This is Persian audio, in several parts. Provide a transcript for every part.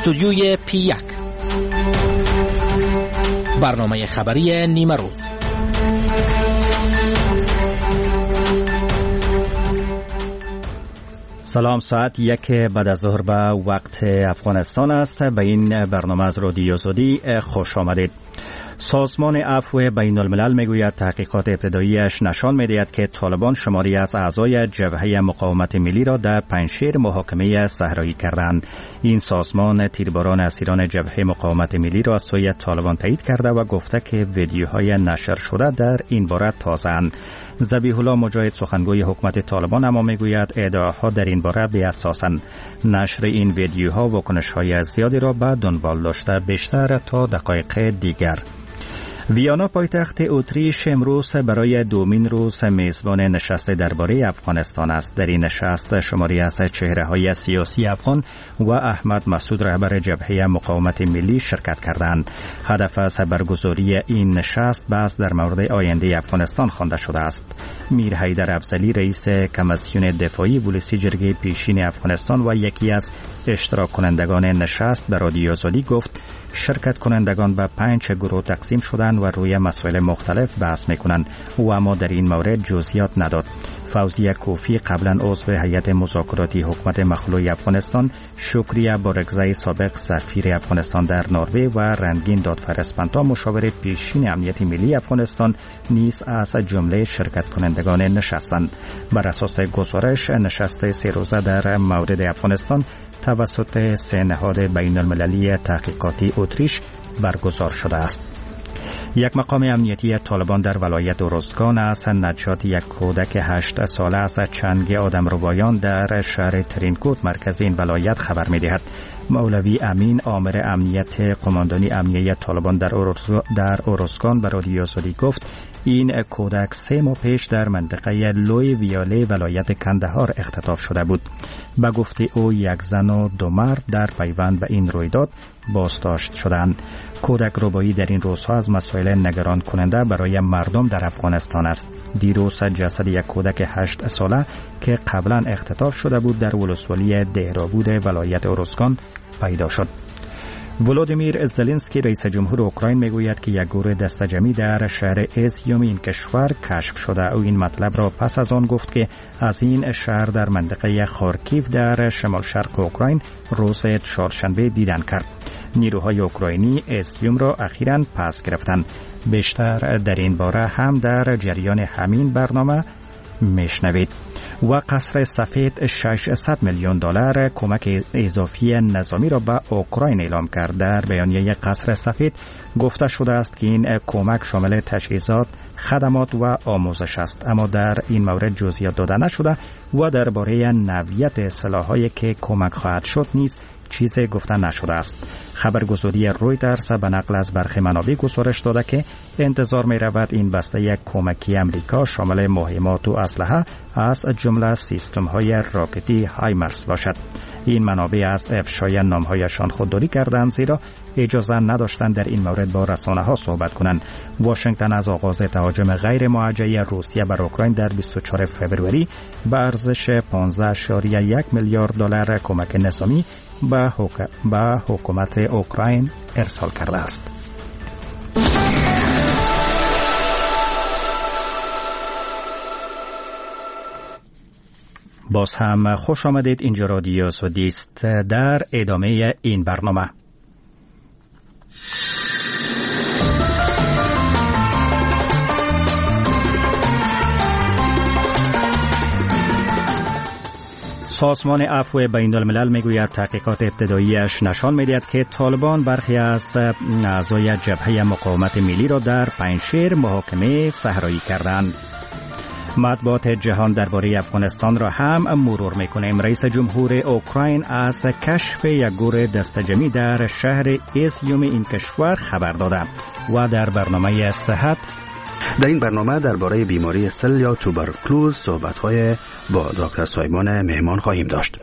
استودیوی P1 برنامه خبری نیمه روز. سلام، ساعت 1 بعد از ظهر به وقت افغانستان است. به این برنامه از رادیو آزادی خوش آمدید. سازمان عفو بین الملل میگوید تحقیقات ابتداییش نشان میدهد که طالبان شماری از اعضای جبهه مقاومت ملی را در پنجشیر محاکمه صحرایی کردند. این سازمان تیرباران اسیران جبهه مقاومت ملی را از سوی طالبان تایید کرده و گفته که ویدیوهای نشر شده در این باره تازه‌اند. ذبیح الله مجاهد سخنگوی حکومت طالبان اما میگوید ادعاها در این باره بی‌اساسند. نشر این ویدیوها واکنش‌های زیادی را به دنبال داشته. بیشتر تا دقایق دیگر. ویانا پایتخت اتریش امروز برای دومین روز میزبان نشست درباره افغانستان است. در این نشست شماری از چهره‌های سیاسی افغان و احمد مسعود رهبر جبهه مقاومت ملی شرکت کردند. هدف از برگزاری این نشست بحث در مورد آینده افغانستان خوانده شده است. میر حیدر افضلی رئیس کمیسیون دفاعی ولسی جرگه پیشین افغانستان و یکی از اشتراک کنندگان نشست به رادیو آزادی گفت شرکت کنندگان به 5 گروه تقسیم شدند و روی مسائل مختلف بحث میکنند. او اما در این مورد جزئیات نداد. فوزیه کوفی قبلا عضو هیئت مذاکراتی حکومت مخلوع افغانستان، شکریه بارگزای سابق سفیر افغانستان در نروژ و رنگین دادفرسپنتا مشاور پیشین امنیت ملی افغانستان نیز از جمله شرکت کنندگان نشستند. بر اساس گزارش نشست 3 روزه در مورد افغانستان توسط 3 نهاد بین المللی تحقیقاتی اتریش برگزار شده است. یک مقام امنیتی طالبان در ولایت اروزگان از نجات یک کودک 8 ساله از چنگ آدمربایان در شهر ترینکوت مرکز این ولایت خبر می‌دهد. مولوی امین آمر امنیت قماندانی امنیتی طالبان در اروزگان به رادیو آزادی گفت این کودک 3 ماه پیش در منطقه لوی ویاله ولایت کندهار اختطاف شده بود. به گفته او 1 زن و 2 مرد در پیوند به این رویداد بازداشت شدند. کودک ربایی در این روزها از مسائل نگران کننده برای مردم در افغانستان است. دیروز جسد یک کودک 8 ساله که قبلا اختطاف شده بود در ولسوالی دهراوود ولایت اروزگان پیدا شد. ولودیمیر زلنسکی رئیس جمهور اوکراین میگوید که یک گروه دسته‌جمعی در شهر ایزیوم این کشور کشف شده. او این مطلب را پس از آن گفت که از این شهر در منطقه خارکیو در شمال شرق اوکراین روز چهارشنبه دیدن کرد. نیروهای اوکراینی ایزیوم را اخیراً پس گرفتند. بیشتر در این باره هم در جریان همین برنامه میشنوید. و قصر سفید 600 میلیون دلار کمک اضافی نظامی را به اوکراین اعلام کرد. در بیانیه قصر سفید گفته شده است که این کمک شامل تجهیزات، خدمات و آموزش است، اما در این مورد جزئیات داده نشده و درباره نوعیت سلاح‌هایی که کمک خواهد شد نیز چیزی گفته نشده است. خبرگزاری رویترز به نقل از برخی منابع گزارش داده که انتظار می رود این بسته یک کمکی امریکا شامل مهمات و اسلحه از جمله سیستم های راکتی هایمرس باشد. این منابع از افشای نامهایشان خودداری کردند زیرا اجازه نداشتند در این مورد با رسانه ها صحبت کنند. واشنگتن از آغاز تهاجم غیر موجه روسیه بر اوکراین در 24 فوریه به ارزش 15.1 میلیارد دلار کمک نظامی به حکومت اوکراین ارسال کرده است. باز هم خوش آمدید. اینجا رادیو آزادی است. در ادامه این برنامه سازمان عفو بین الملل میگوید تحقیقات ابتداییش نشان میدهد که طالبان برخی از اعضای جبهه مقاومت ملی را در پنجشیر محاکمه صحرایی کردند. مطبوعات جهان درباره افغانستان را هم مرور میکنیم. رئیس جمهور اوکراین از کشف یک گروه دسته‌جمعی در شهر ایزیوم این کشور خبر داده و در برنامه صحت در این برنامه درباره بیماری سل یا توبرکلوز صحبت‌های با دکتر سلیمان مهمان خواهیم داشت.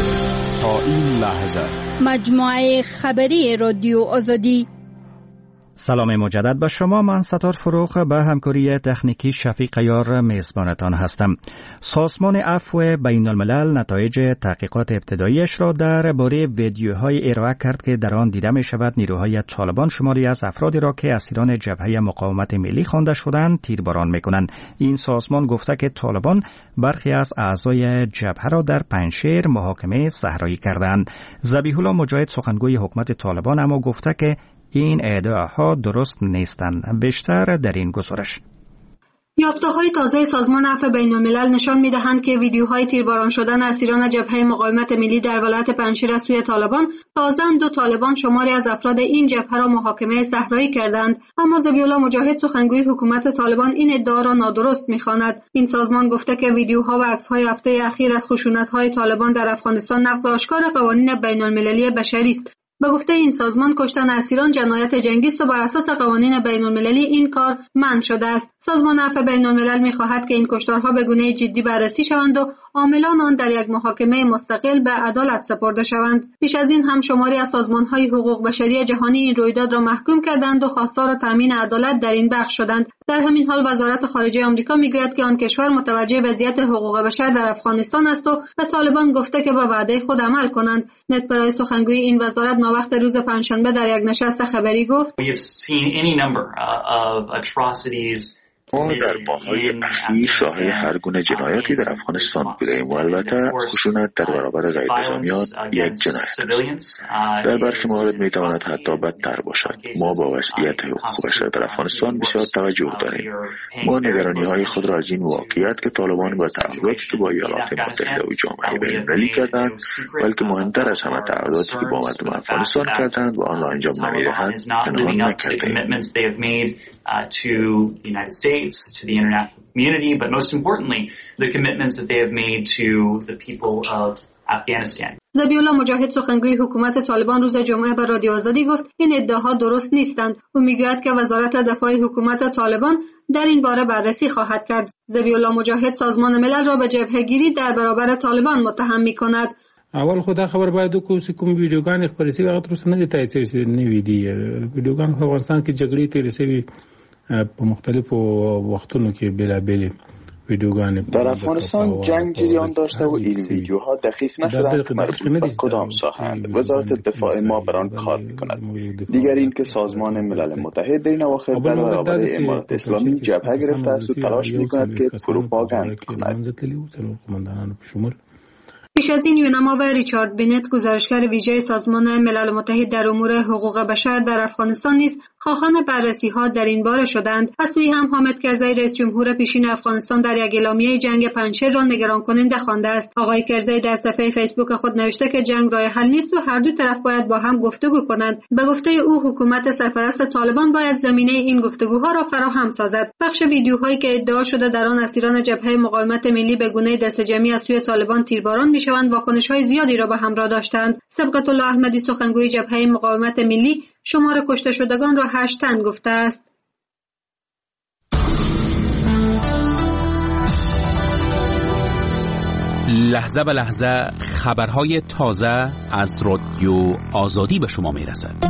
تا این لحظه مجموعه خبری رادیو آزادی سلام مجدد به شما. من ستار فروخ به همکاری تکنیکی شفیق یار میزبانتان هستم. سازمان عفو بین الملل نتایج تحقیقات ابتداییش را درباره ویدیوهای ارائه کرد که در آن دیده می شود نیروهای طالبان شماری از افرادی را که اسیران جبهه مقاومت ملی خوانده شدند تیرباران می کنند. این سازمان گفته که طالبان برخی از اعضای جبهه را در پنجشیر محاکمه صحرایی کردند. ذبیح الله مجاهد سخنگوی حکومت طالبان اما گفته که این ادعاها درست نیستند. بیشتر در این گزارش. یافته‌های تازه سازمان عفو بین‌الملل نشان می‌دهند که ویدیوهای تیرباران شدن اسیران جبهه مقاومت ملی در ولایت پنجشیر از سوی طالبان تازه‌اند و طالبان شماری از افراد این جبهه را محاکمه صحرایی کردند. اما ذبیح الله مجاهد سخنگوی حکومت طالبان این ادعا را نادرست می‌خواند. این سازمان گفته که ویدیوها و عکس‌های هفته اخیر از خشونت‌های طالبان در افغانستان نقض آشکار قوانین بین‌المللی بشری است. به گفته این سازمان کشتن اسیران جنایت جنگی است و بر اساس قوانین بین‌المللی این کار منع شده است. سازمان عفو بین‌الملل می‌خواهد که این کشتارها به گونه جدی بررسی شوند و عاملان آن در یک محاکمه مستقل به عدالت سپرده شوند. پیش از این هم شماری از سازمان‌های حقوق بشری جهانی این رویداد را محکوم کردند و خواستار تامین عدالت در این بخش شدند. در همین حال وزارت خارجه آمریکا میگوید که آن کشور متوجه وضعیت حقوق بشر در افغانستان است و به طالبان گفته که به وعده خود عمل کنند. نت برای سخنگوی این وزارت وقت روز پنجشنبه در یک نشست خبری گفت ما در ماه‌های اخیر شاهد هر گونه جنایاتی در افغانستان بودیم و البته خشونت در برابر غیرنظامیان یک جنایت است. در برخی موارد میتواند حتی بدتر باشد. ما با وضعیت حقوق بشر در افغانستان بسیار توجه داریم. ما نگرانی‌های خود را از این واقعیت که طالبان با تعهداتی که با ایالات متحده و جامعه بین‌المللی کردند، بلکه مهمتر از همه تعهداتی که با مردم افغانستان کردند و آن را انجام نمی‌دهند پنهان نکردیم. to the international community, but most importantly, the commitments that they have made to the people of Afghanistan. ذبیح الله مجاهد سخنگوی حکومت طالبان روز جمعه به رادیو آزادی گفت این ادعاها درست نیستند. او میگوید که وزارت دفاع حکومت طالبان در این باره بررسی خواهد کرد. ذبیح الله مجاهد سازمان ملل را به جبهه‌گیری در برابر طالبان متهم می‌کند. اول خدا خبر باید وکړو چې کوم ویډیوګان خپرې شوي هغه تر اوسه نه دي تایید شوي نوي دي. ویډیوګان په افغانستان کې جګړې تېرې شوي په مختلفو وختونو کې بېلابېلې ویډیوګانې در افغانستان جنگ جریان داشته و این ویدیوها دقیق نشدند که مربوط به کدام ساحه‌اند. وزارت دفاع ما بر آن کار می‌کند. دیگر این که سازمان ملل متحد در این اواخر در برابر امارت اسلامی جبهه گرفته است و تلاش می‌کند که پروپاگاند کند. پیش از این یونما و ریچارد بینت گزارشگر ویژه سازمان ملل متحد در امور حقوق بشر در افغانستان نیز خواهان بررسی‌ها در این باره شدند. از سوی هم حامد کرزی رئیس جمهور پیشین افغانستان در یک اعلامیه جنگ پنجشیر را نگران کننده خوانده است. آقای کرزی در صفحه فیسبوک خود نوشته که جنگ راه حل نیست و هر دو طرف باید با هم گفتگو کنند. به گفته او حکومت سرپرست طالبان باید زمینه این گفتگوها را فراهم سازد. بخش ویدیوهایی که ادعا شده در آن اسیران جبهه مقاومت ملی به گونه دسته‌جمعی از سوی طالبان تیرباران میشوند واکنش‌های زیادی را به همراه داشتند. سبقت الله احمدی سخنگوی جبهه مقاومت ملی شمار کشته شدگان را 8 تن گفته است. لحظه به لحظه خبرهای تازه از رادیو آزادی به شما میرسد.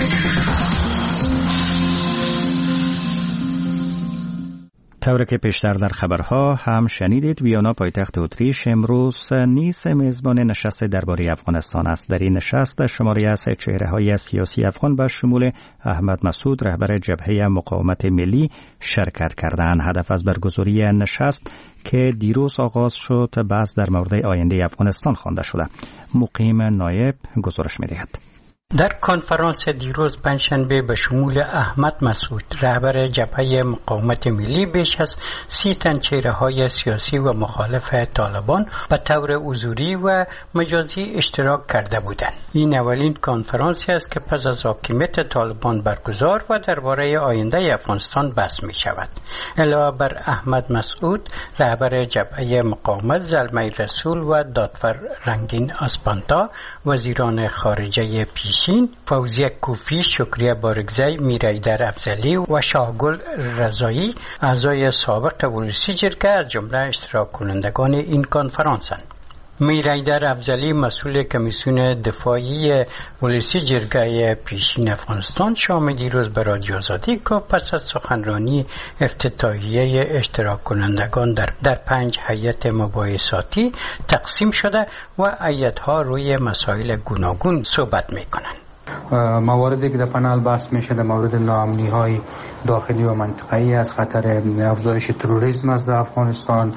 طوری که پیشتر در خبرها هم شنیدید، ویانا پایتخت اتریش امروز نیز میزبان نشست درباره افغانستان است. در این نشست شماری از چهره‌های سیاسی افغان به شمول احمد مسعود رهبر جبهه مقاومت ملی شرکت کردند. هدف از برگزاری نشست که دیروز آغاز شد بحث در مورد آینده افغانستان خوانده شده. مقیم نایب گزارش می‌دهد. در کنفرانس دیروز پنجشنبه به شمول احمد مسعود رهبر جبهه مقاومت ملی بیش از 30 تن چهره‌های سیاسی و مخالف طالبان به طور حضوری و مجازی اشتراک کرده بودند. این اولین کنفرانسی است که پس از حاکمیت طالبان برگزار و درباره آینده افغانستان بحث می شود. علاوه بر احمد مسعود رهبر جبهه مقاومت زلمه رسول و دادفر رنگین اسپانتا، وزیران خارجه پیشین فوزیه کوفی، شکریه بارگزی، میرایدر افضلی و شاهگل رضایی اعضای سابق ولسی جرگه از جمله اشتراک کنندگان این کنفرانسند. میرایدر افضلی مسئول کمیسیون دفاعی ولسی جرگه پیشین افغانستان شام دیروز به رادیو آزادی گفت پس از سخنرانی افتتاحیه اشتراک کنندگان در 5 هیئت مباحثاتی تقسیم شده و هیئت‌ها روی مسائل گوناگون صحبت می‌کنند. مواردی که در پنل بحث میشه در مورد ناامنی‌های داخلی و منطقه‌ای از خطر افزایش تروریسم است در افغانستان،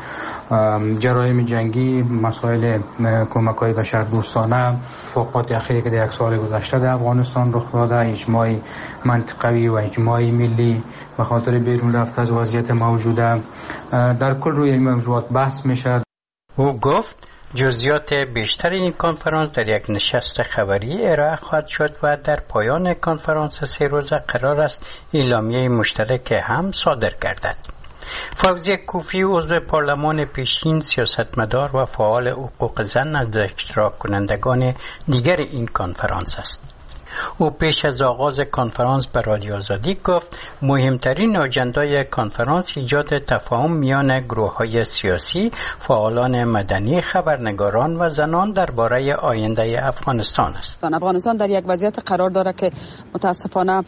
جرایم جنگی، مسائل کمک‌های بشردوستانه، فوقات اخیری که در 1 سال گذشته در افغانستان رخ داده، اجماع منطقوی و اجماع ملی به خاطر بیرون رفت از وضعیت موجوده، در کل روی این موضوعات بحث میشه. او گفت جزئیات بیشتر این کنفرانس در یک نشست خبری ارائه خواهد شد و در پایان کنفرانس 3 روزه قرار است اعلامیه مشترک هم صادر گردد. فوزی کوفی عضو پارلمان پیشین، سیاستمدار و فعال حقوق زن از اشتراک کنندگان دیگر این کنفرانس است. او پیش از آغاز کنفرانس به رادیو آزادی گفت مهمترین آجندای کنفرانس ایجاد تفاهم میان گروه‌های سیاسی، فعالان مدنی، خبرنگاران و زنان درباره آینده افغانستان است. افغانستان در یک وضعیت قرار دارد که متاسفانه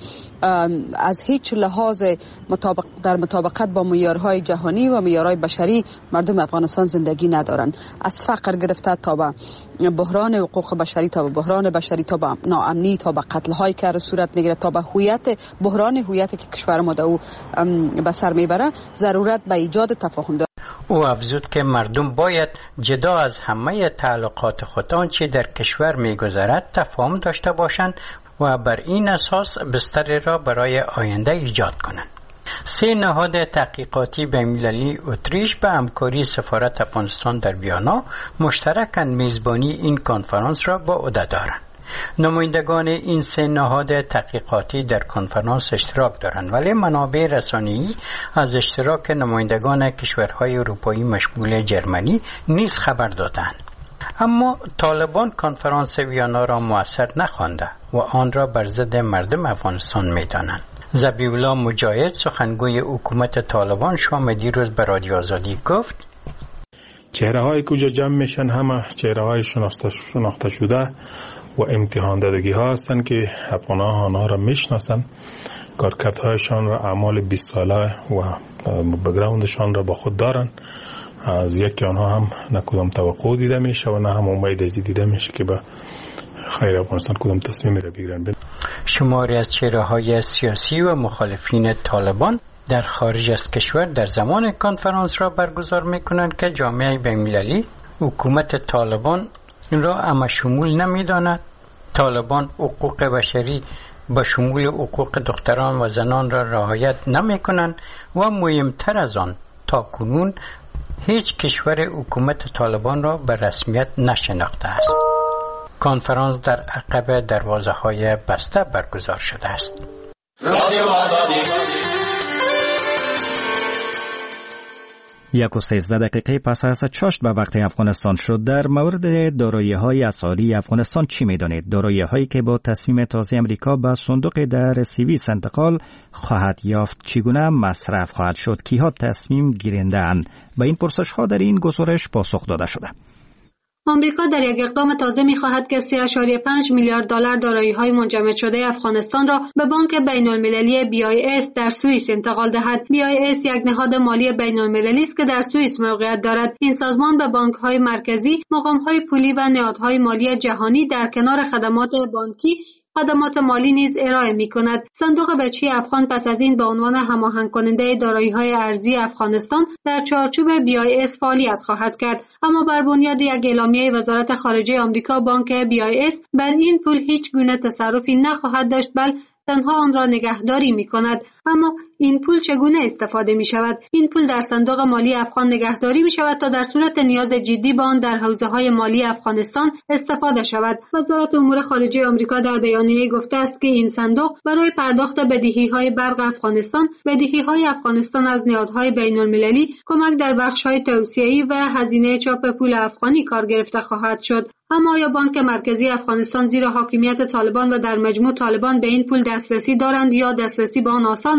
از هیچ لحاظ در مطابقت با معیارهای جهانی و معیارهای بشری مردم افغانستان زندگی ندارند. از فقر گرفته تا به بحران حقوق بشری، تا به بحران بشری، تا به ناامنی، تا به قتل هایی که صورت میگیره، تا به بحران هویتی که کشور ما در او به سر میبره، ضرورت به ایجاد تفاهم دارد. او افزود که مردم باید جدا از همه تعلقات خود آنچه در کشور میگذرد تفاهم داشته باشند و بر این اساس بستری را برای آینده ایجاد کنند. 3 نهاد تحقیقاتی بین‌المللی اتریش به همکاری سفارت افغانستان در ویانا مشترکاً میزبانی این کنفرانس را به عهده دارند. نمایندگان این 3 نهاد تحقیقاتی در کنفرانس اشتراک دارند، ولی منابع رسانه‌ای از اشتراک نمایندگان کشورهای اروپایی مشمول جرمنی نیز خبر دادند. اما طالبان کنفرانس ویانا را مؤثر نخوانده و آن را بر ضد مردم افغانستان می‌دانند. ذبیح‌الله مجاهد سخنگوی حکومت طالبان شام دیروز به رادیو آزادی گفت چهره‌های کجا جمع میشن همه چهره‌های شناخته شده و امتحان دادگی ها هستند که افغان‌ها آنها را میشناسند، کارکردهایشان و اعمال 20 ساله و بک‌گراندشان را با خود دارند. از یکی آنها هم نه کدام توقع دیده میشه و نه هم امید ازی دیده میشه که به خیر افغانستان کدام تصمیمی را بگیرن. شماری از چهره‌های سیاسی و مخالفین طالبان در خارج از کشور در زمان کنفرانس را برگزار میکنند که جامعه بین‌المللی حکومت طالبان این را همشمول نمیداند. طالبان حقوق بشری به شمول حقوق دختران و زنان را رعایت نمیکنند و مهمتر از آن تا کنون هیچ کشور حکومت طالبان را به رسمیت نشناخته است. کنفرانس در عقب دروازه‌های بسته برگزار شده است. رادیو آزادی 1:13 پس از چاشت به وقت افغانستان شد. در مورد دارایی‌های اسعاری افغانستان چی می‌دانید؟ دارایی‌هایی که با تصمیم تازه امریکا به صندوق در سوئیس انتقال خواهد یافت چگونه مصرف خواهد شد؟ کیها تصمیم گیرنده‌اند؟ به این پرسش‌ها در این گزارش پاسخ داده شده. آمریکا در یک اقدام تازه می‌خواهد که 3.5 میلیارد دلار دارایی‌های منجمد شده افغانستان را به بانک بین‌المللی BIS در سوئیس انتقال دهد. BIS یک نهاد مالی بین‌المللی است که در سوئیس موقعیت دارد. این سازمان به بانک‌های مرکزی، مقام‌های پولی و نهادهای مالی جهانی در کنار خدمات بانکی خدمات مالی نیز ارائه می‌کند. صندوق بچه افغان پس از این به عنوان هماهنگ کننده دارایی‌های ارزی افغانستان در چارچوب BIS فعالیت خواهد کرد. اما بر بنیاد یک اعلامیه وزارت خارجه آمریکا، بانک BIS بر این پول هیچ گونه تصرفی نخواهد داشت، بل تنها آن را نگهداری می‌کند. اما این پول چگونه استفاده می‌شود؟ این پول در صندوق مالی افغان نگهداری می‌شود تا در صورت نیاز جدی با آن در حوزه‌های مالی افغانستان استفاده شود. وزارت امور خارجه آمریکا در بیانیه گفته است که این صندوق برای پرداخت بدهی‌های برق افغانستان، بدهی‌های افغانستان از نهادهای بین‌المللی، کمک در بخش‌های توسعه‌ای و هزینه چاپ پول افغانی کار گرفته خواهد شد. اما آیا بانک مرکزی افغانستان زیر حاکمیت طالبان و در مجموع طالبان به این پول دسترسی دارند یا دسترسی به آن آسان است؟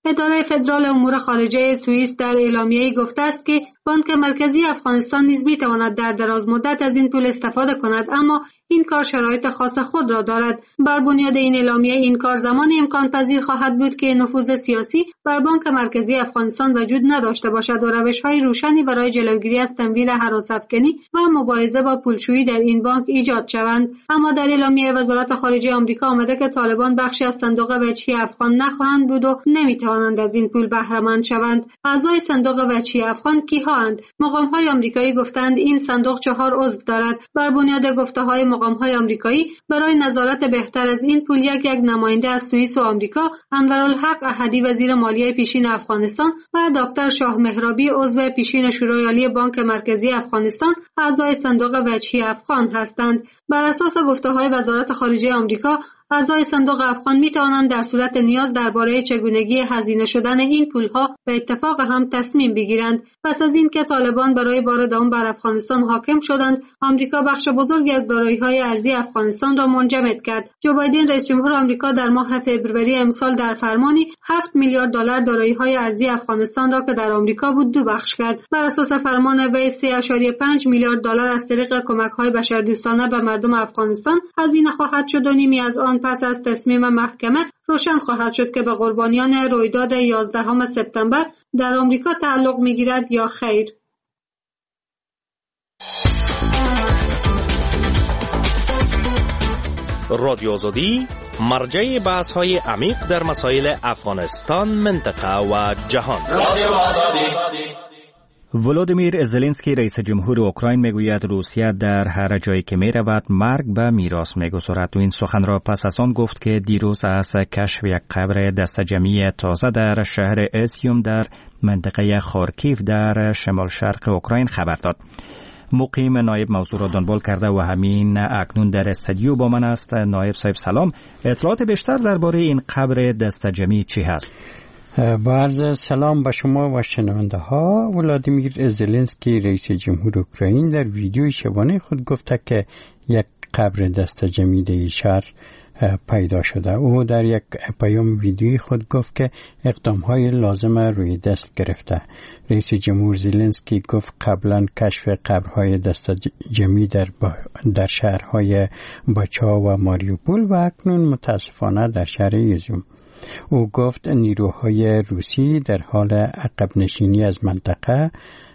اداره فدرال امور خارجه سوئیس در اعلامیه‌ای گفته است که بانک مرکزی افغانستان نیز می‌تواند در دراز مدت از این پول استفاده کند، اما این کار شرایط خاص خود را دارد. بر بنیاد این اعلامیه این کار زمانی امکان پذیر خواهد بود که نفوذ سیاسی بر بانک مرکزی افغانستان وجود نداشته باشد و روش‌های روشنی برای جلوگیری از تمویل هراس‌افکنی و مبارزه با پولشویی در این بانک ایجاد شوند. اما در اعلامیه وزارت خارجه آمریکا آمده که طالبان بخشی از صندوق وجهی افغان نخواهند بود و نمی‌توانند از این پول بهره‌مند شوند. اعضای صندوق وجهی افغان کی‌هاند؟ مقام‌های آمریکایی گفتند این صندوق 4 عضو دارد. بر بنیاد گفته‌های مقام‌های آمریکایی برای نظارت بهتر از این پول یک نماینده از سوئیس و آمریکا، انورالحق احدی وزیر مالیه پیشین افغانستان و دکتر شاه مهرابی عضو پیشین شورای عالی بانک مرکزی افغانستان اعضای صندوق وجهی افغان هستند. بر اساس گفته‌های وزارت خارجه آمریکا، اعضای صندوق افغان می توانند در صورت نیاز درباره چگونگی هزینه شدن این پولها به اتفاق هم تصمیم بگیرند. پس از اینکه طالبان برای بار دوم بر افغانستان حاکم شدند، آمریکا بخش بزرگی از دارایی‌های ارزی افغانستان را منجمد کرد. جو بایدن رئیس جمهور آمریکا در ماه فوریه امسال در فرمانی 7 میلیارد دلار دارایی‌های ارزی افغانستان را که در آمریکا بود 2 بخش کرد. بر اساس فرمان وی 3.5 میلیارد دلار از طریق کمک‌های بشردوستانه به مردم افغانستان هزینه خواهد شد و نیمی از آن پس از تصمیم محکمه روشن خواهد شد که به قربانیان رویداد 11 سپتامبر در آمریکا تعلق می‌گیرد یا خیر. رادیو آزادی مرجع بحث‌های عمیق در مسائل افغانستان، منطقه و جهان. رادیو آزادی. ولودیمیر زلنسکی رئیس جمهور اوکراین میگوید روسیه در هر جایی که میرود مرگ به میراث میگذارد. این سخن را پس از آن گفت که دیروز از کشف یک قبر دسته‌جمعی تازه در شهر اسیوم در منطقه خارکیف در شمال شرق اوکراین خبر داد. مقیم نایب موضوع را دنبال کرده و همین اکنون در استودیو با من است. نایب صاحب سلام، اطلاعات بیشتر درباره این قبر دسته‌جمعی چی هست؟ با عرض سلام به شما و شنونده ها. ولادیمیر زلنسکی رئیس جمهور اوکراین در ویدیوی شبانه خود گفته که یک قبر دسته‌جمعی در شهر پیدا شده. او در یک پیام ویدیویی خود گفت که اقدام‌های لازم روی دست گرفته. رئیس جمهور زلنسکی گفت قبلا کشف قبرهای دسته‌جمعی در شهرهای باچا و ماریوپول و اکنون متاسفانه در شهر ایزیوم. او گفت نیروهای روسی در حال عقب نشینی از منطقه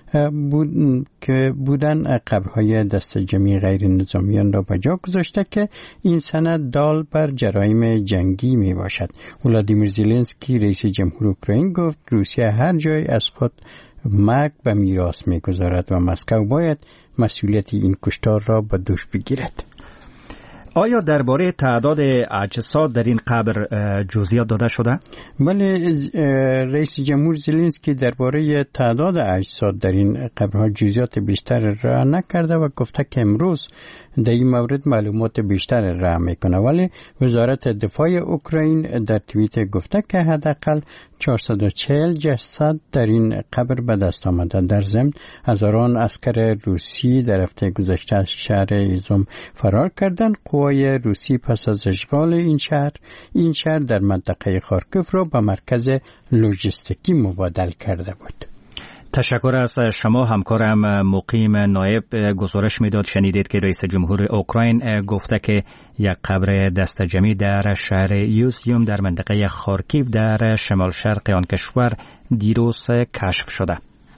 بودن قبرهای دسته‌جمعی غیر نظامیان را به جا گذاشته که این سند دال بر جرایم جنگی می باشد. ولادیمیر زلنسکی رئیس جمهور اوکراین گفت روسیه هر جای از خود مرگ به میراث می گذارد و مسکو باید مسئولیت این کشتار را به دوش بگیرد. آیا درباره تعداد اجساد در این قبر جزئیات داده شده؟ بله، رئیس جمهور زلنسکی درباره تعداد اجساد در این قبرها جزئیات بیشتر را نکرده و گفته که امروز در این مورد معلومات بیشتر را میکنه، ولی وزارت دفاع اوکراین در توییت گفته که حداقل 440 جسد در این قبر به دست آمده. در ضمن هزاران عسکر روسی در هفته گذشته از شهر ایزوم فرار کردند. قوای روسی پس از اشغال این شهر در منطقه خارکیف را به مرکز لوجستیکی مبادل کرده بود. تشکر از شما همکارم مقیم نایب. گزارش میداد شنیدید که رئیس جمهور اوکراین گفته که یک قبر دسته‌جمعی در شهر ایزیوم در منطقه خارکیف در شمال شرق آن کشور دیروز کشف شده.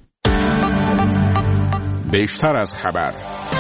بیشتر از خبر.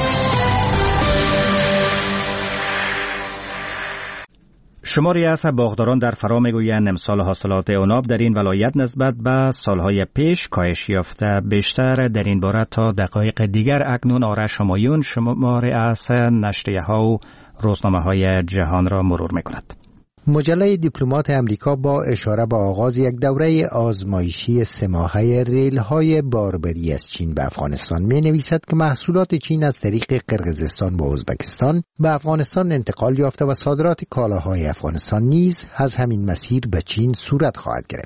شماری از باغداران در فرا میگویند امسال حاصلات عناب در این ولایت نسبت به سالهای پیش کاهش یافته. بیشتر در این باره تا دقایق دیگر اکنون آرش همایون شماری از نشریه‌ها و روزنامه‌های جهان را مرور می‌کند. مجله دیپلمات امریکا با اشاره به آغاز یک دوره آزمایشی 3 ماهه ریل‌های باربری از چین به افغانستان می نویسد که محصولات چین از طریق قرقیزستان و ازبکستان به افغانستان انتقال یافته و صادرات کالاهای افغانستان نیز از همین مسیر به چین صورت خواهد گرفت.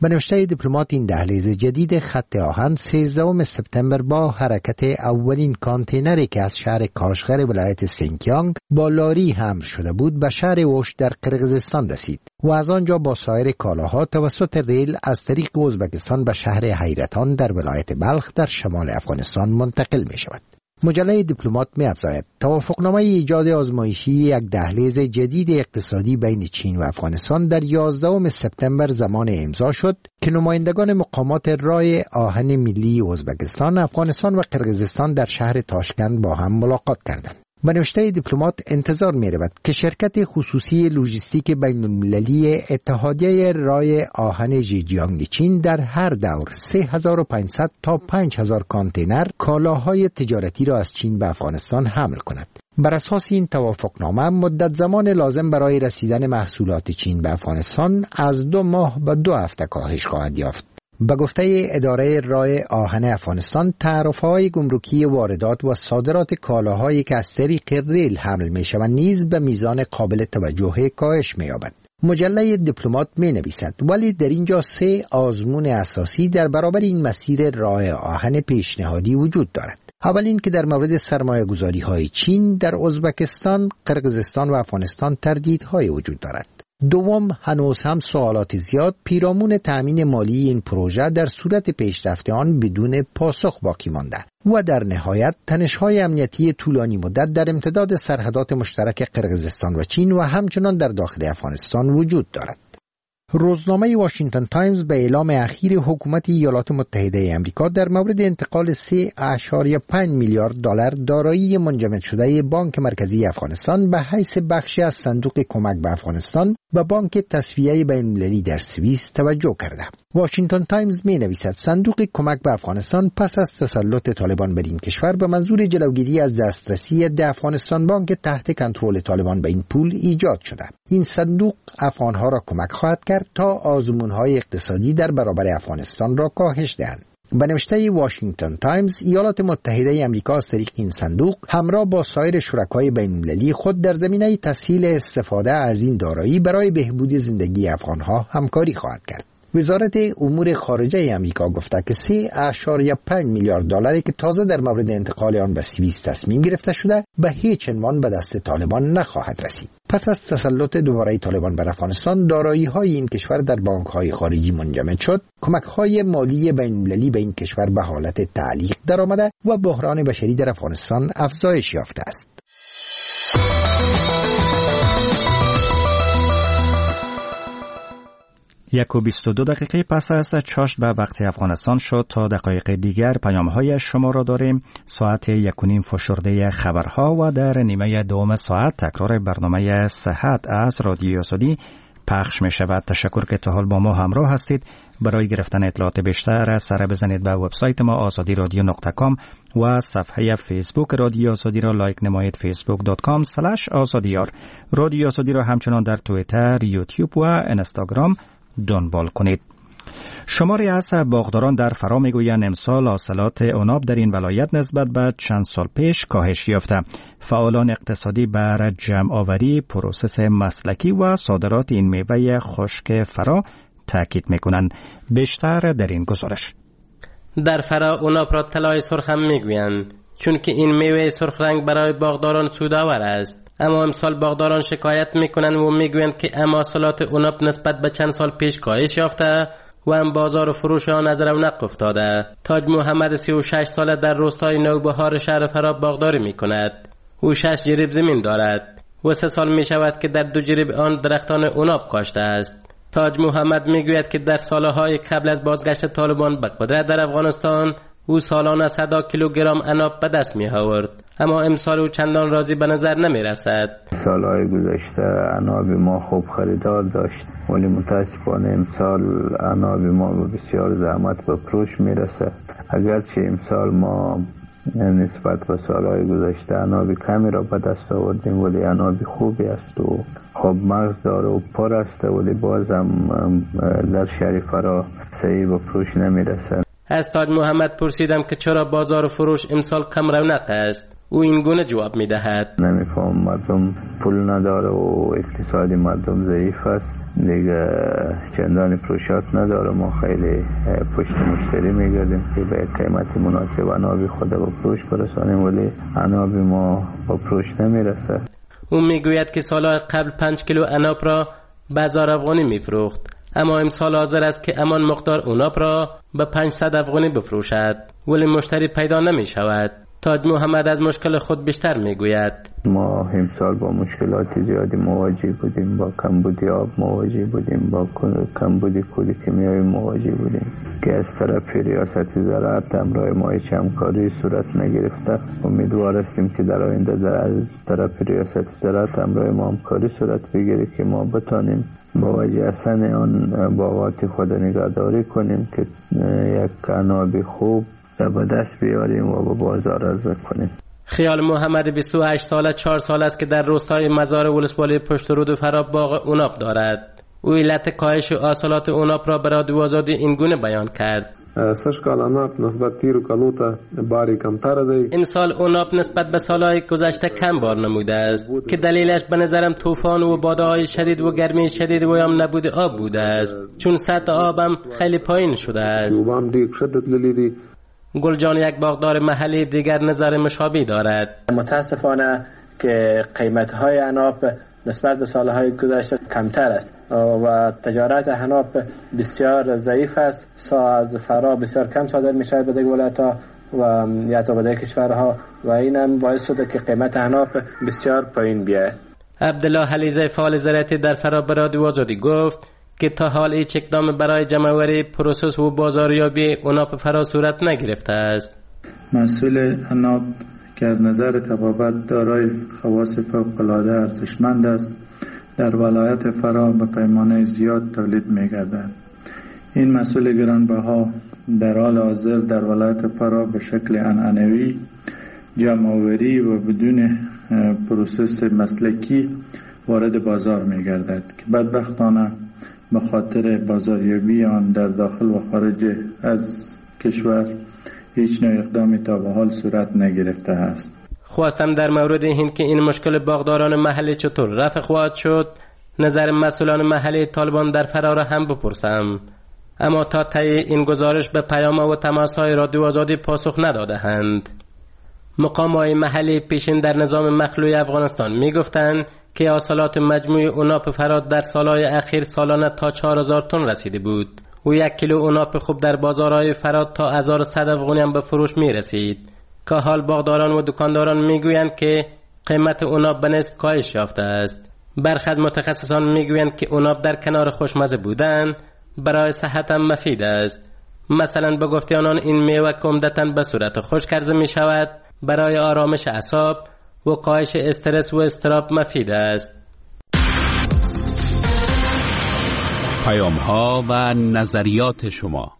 به نوشته دیپلمات این دهلیز جدید خط آهن 13 سپتامبر با حرکت اولین کانتینری که از شهر کاشغر ولایت سینکیانگ با لاری حمل شده بود به شهر اوش در قرقیزستان رسید و از آنجا با سایر کالاها توسط ریل از طریق ازبکستان به شهر حیرتان در ولایت بلخ در شمال افغانستان منتقل می شود. مجله دیپلمات می افزاید توافقنامه ایجاد آزمایشی یک دهلیز جدید اقتصادی بین چین و افغانستان در 11 سپتامبر زمان امضا شد که نمایندگان مقامات راه آهن ملی ازبکستان، افغانستان و قرقیزستان در شهر تاشکند با هم ملاقات کردند. به نوشته دیپلمات انتظار می رود که شرکت خصوصی لوجستیک بین المللی اتحادیه راه آهن ژیجیانگ چین در هر دور 3500 تا 5000 کانتینر کالاهای تجارتی را از چین به افغانستان حمل کند. بر اساس این توافقنامه مدت زمان لازم برای رسیدن محصولات چین به افغانستان از 2 ماه به 2 هفته کاهش خواهد یافت. به گفته اداره راه آهن افغانستان، تعرفه‌های گمرکی واردات و صادرات کالاهایی که از طریق ریل حمل می‌شوند نیز به میزان قابل توجه کاهش می‌یابد. مجله دیپلمات می‌نویسد ولی در اینجا 3 آزمون اساسی در برابر این مسیر راه آهن پیشنهادی وجود دارد. اول این که در مورد سرمایه‌گذاری‌های چین در ازبکستان، قرقیزستان و افغانستان تردیدهای وجود دارد. دوم، هنوز هم سوالات زیاد پیرامون تأمین مالی این پروژه در صورت پیشرفت آن بدون پاسخ باقی مانده و در نهایت تنش‌های امنیتی طولانی مدت در امتداد سرحدات مشترک قرقیزستان و چین و همچنان در داخل افغانستان وجود دارد. روزنامه واشنگتن تایمز به اعلام اخیر حکومت ایالات متحده آمریکا در مورد انتقال 3.5 میلیارد دلار دارایی منجمد شده بانک مرکزی افغانستان به حیث بخشی از صندوق کمک به افغانستان به بانک تصفیه بین‌المللی در سوئیس توجه کرده. واشنگتن تایمز می‌نویسد صندوق کمک به افغانستان پس از تسلط طالبان بر این کشور به منظور جلوگیری از دسترسی د افغانستان بانک تحت کنترل طالبان به این پول ایجاد شده. این صندوق افغانها را کمک خواهد کرد تا آزمون‌های اقتصادی در برابر افغانستان را کاهش دهند. به نوشته واشنگتن تایمز، ایالات متحده آمریکا از طریق این صندوق همراه با سایر شرکای بین‌المللی خود در زمینه تسهیل استفاده از این دارایی برای بهبود زندگی افغانها همکاری خواهد کرد. وزارت امور خارجه آمریکا گفته که 3.5 میلیارد دلاری که تازه در مورد انتقال آن به سوئیس تصمیم گرفته شده به هیچ عنوان به دست طالبان نخواهد رسید. پس از تسلط دوباره طالبان بر افغانستان، دارایی‌های این کشور در بانک‌های خارجی منجمد شد، کمک‌های مالی بین‌المللی به این کشور به حالت تعلیق درآمده و بحران بشری در افغانستان افزایش یافته است. 1:22 پس از چاشت به وقت افغانستان شد. تا دقایق دیگر پیام‌های شما را داریم. ساعت 1:30 فشرده خبرها و در نیمه دوم ساعت تکرار برنامه صحت از رادیو آزادی پخش می شود. تشکر که تا حال با ما همراه هستید. برای گرفتن اطلاعات بیشتر سر بزنید به وبسایت ما azadiradio.com و صفحه فیسبوک رادیو آزادی را لایک نمایید facebook.com/azadiyar. رادیو آزادی را همچنان در توییتر، یوتیوب و اینستاگرام دنبال کنید. شماری از باغداران در فرا میگویند امسال حاصلات عناب در این ولایت نسبت به چند سال پیش کاهش یافته. فعالان اقتصادی بر جمع آوری، پروسس مسلکی و صادرات این میوه خشک فرا تاکید میکنند. بیشتر در این گزارش. در فرا عناب را طلای سرخ هم میگویند چون که این میوه سرخ رنگ برای باغداران سودآور است. اما امسال باغداران شکایت میکنند و میگویند که حاصلات عناب نسبت به چند سال پیش کاهش یافته و هم بازار و فروش آن از رونق افتاده. تاج محمد 36 ساله در روستای نوبهار شهر فرا باغداری میکند. او 6 جریب زمین دارد و 3 سال میشود که در 2 جریب آن درختان عناب کاشته است. تاج محمد میگوید که در سالهای قبل از بازگشت طالبان به قدرت در افغانستان او سالانه 100 کیلوگرم عناب به دست می آورد، اما امسال او چندان راضی به نظر نمی رسد. سالهای گذشته عناب ما خوب خریدار داشت، ولی متاسفانه امسال عناب ما به بسیار زحمت به فروش می رسد. اگرچه امسال ما نسبت به سالهای گذشته عناب کمی را به دست آوردیم، ولی عناب خوبی است و خوب مغز داره و پر است، ولی بازم در شهر فرا صحیح به فروش نمی رسد. از تاج محمد پرسیدم که چرا بازار فروش امسال کم رونق است. او این گونه جواب میدهد: نمیفهم، مردم پول نداره و اقتصادی مردم ضعیف است دیگه، چندانی پروشات نداره. ما خیلی پشت مشتری میگردیم که به قیمت مناسب عناب خود با فروش برسانیم، ولی عناب ما با فروش نمیرسه. او میگوید که سالهای قبل 5 کیلو عناب را بازار افغانی میفروخت، اما امسال حاضر است که همان مقدار عناب را به 500 افغانی بفروشد، ولی مشتری پیدا نمی شود. تاج محمد از مشکل خود بیشتر میگوید: ما امسال با مشکلات زیادی مواجه بودیم، با کمبود آب مواجه بودیم، با کمبود کود کیمیایی مواجه بودیم که از طرف ریاست زراعت همراه ما هیچ همکاری صورت نگرفته. امیدوار هستیم که در آینده از طرف ریاست زراعت همراه ما همکاری صورت بگیره که ما بتانیم با وجه حسن آن باغات خود نگهداری کنیم که یک عناب خوب به دست بیاریم و به بازار عرضه کنیم. خیال محمد 28 ساله 4 سال است که در روستای مزار ولسوالی پشت رود و فراب باغ عناب دارد. او علت کاهش حاصلات عناب را برای رادیو آزادی این گونه بیان کرد: امسال عناب نسبت به سالهای گذشته کم بار نموده است که دلیلش به نظرم طوفان و بادهای شدید و گرمی شدید و هم نبود آب بوده است، چون سطح آبم خیلی پایین شده است. گلجان یک باغدار محلی دیگر نظر مشابه دارد: متاسفانه که قیمت‌های عناب نسبت به سالهای گذشته کمتر است و تجارت عناب بسیار ضعیف است. از فرا بسیار کم صادر می‌شود به دیگر ولایت‌ها و یا تا به دیگر کشورها و این هم باعث شده که قیمت عناب بسیار پایین بیاید. عبدالله حلیزه فعال زراعتی در فرا به رادیو آزادی گفت که تا حال هیچ اقدام برای جمع‌آوری پروسس و بازاریابی عناب فرا صورت نگرفته است. محصول عناب که از نظر طبابت دارای خواص فوق‌العاده ارزشمند است، در ولایت فرا به پیمانه زیاد تولید می‌گردد. این محصول گرانبها در حال حاضر در ولایت فرا به شکل عنعنوی جمع‌آوری و بدون پروسس مسلکی وارد بازار می‌گردد که بدبختانه به خاطر بازاریابی آن در داخل و خارج از کشور هیچ نوع اقدامی تا به حال صورت نگرفته است. خواستم در مورد این که این مشکل باغداران محلی چطور رفع خواهد شد نظر مسئولان محلی طالبان در فرا را هم بپرسم، اما تا تایی این گزارش به پیام و تماس‌های رادیو آزادی پاسخ نداده‌اند. مقام‌های محلی پیشین در نظام مخلوع افغانستان می‌گفتند که حاصلات مجموعی عناب فرا در سالهای اخیر سالانه تا 4000 تن رسیده بود و 1 کیلو عناب خوب در بازارهای فرا تا 1100 افغانی هم به فروش می رسید که حال باغداران و دکانداران میگویند که قیمت عناب به نصف کاهش یافته است. برخی از متخصصان میگویند که عناب در کنار خوشمزه بودن برای صحت هم مفید است. مثلا به گفته آنان این میوه که عمدتاً به صورت خشک عرضه می شود برای آرامش اعصاب و کاهش استرس و اضطراب مفید است. پیام ها و نظریات شما.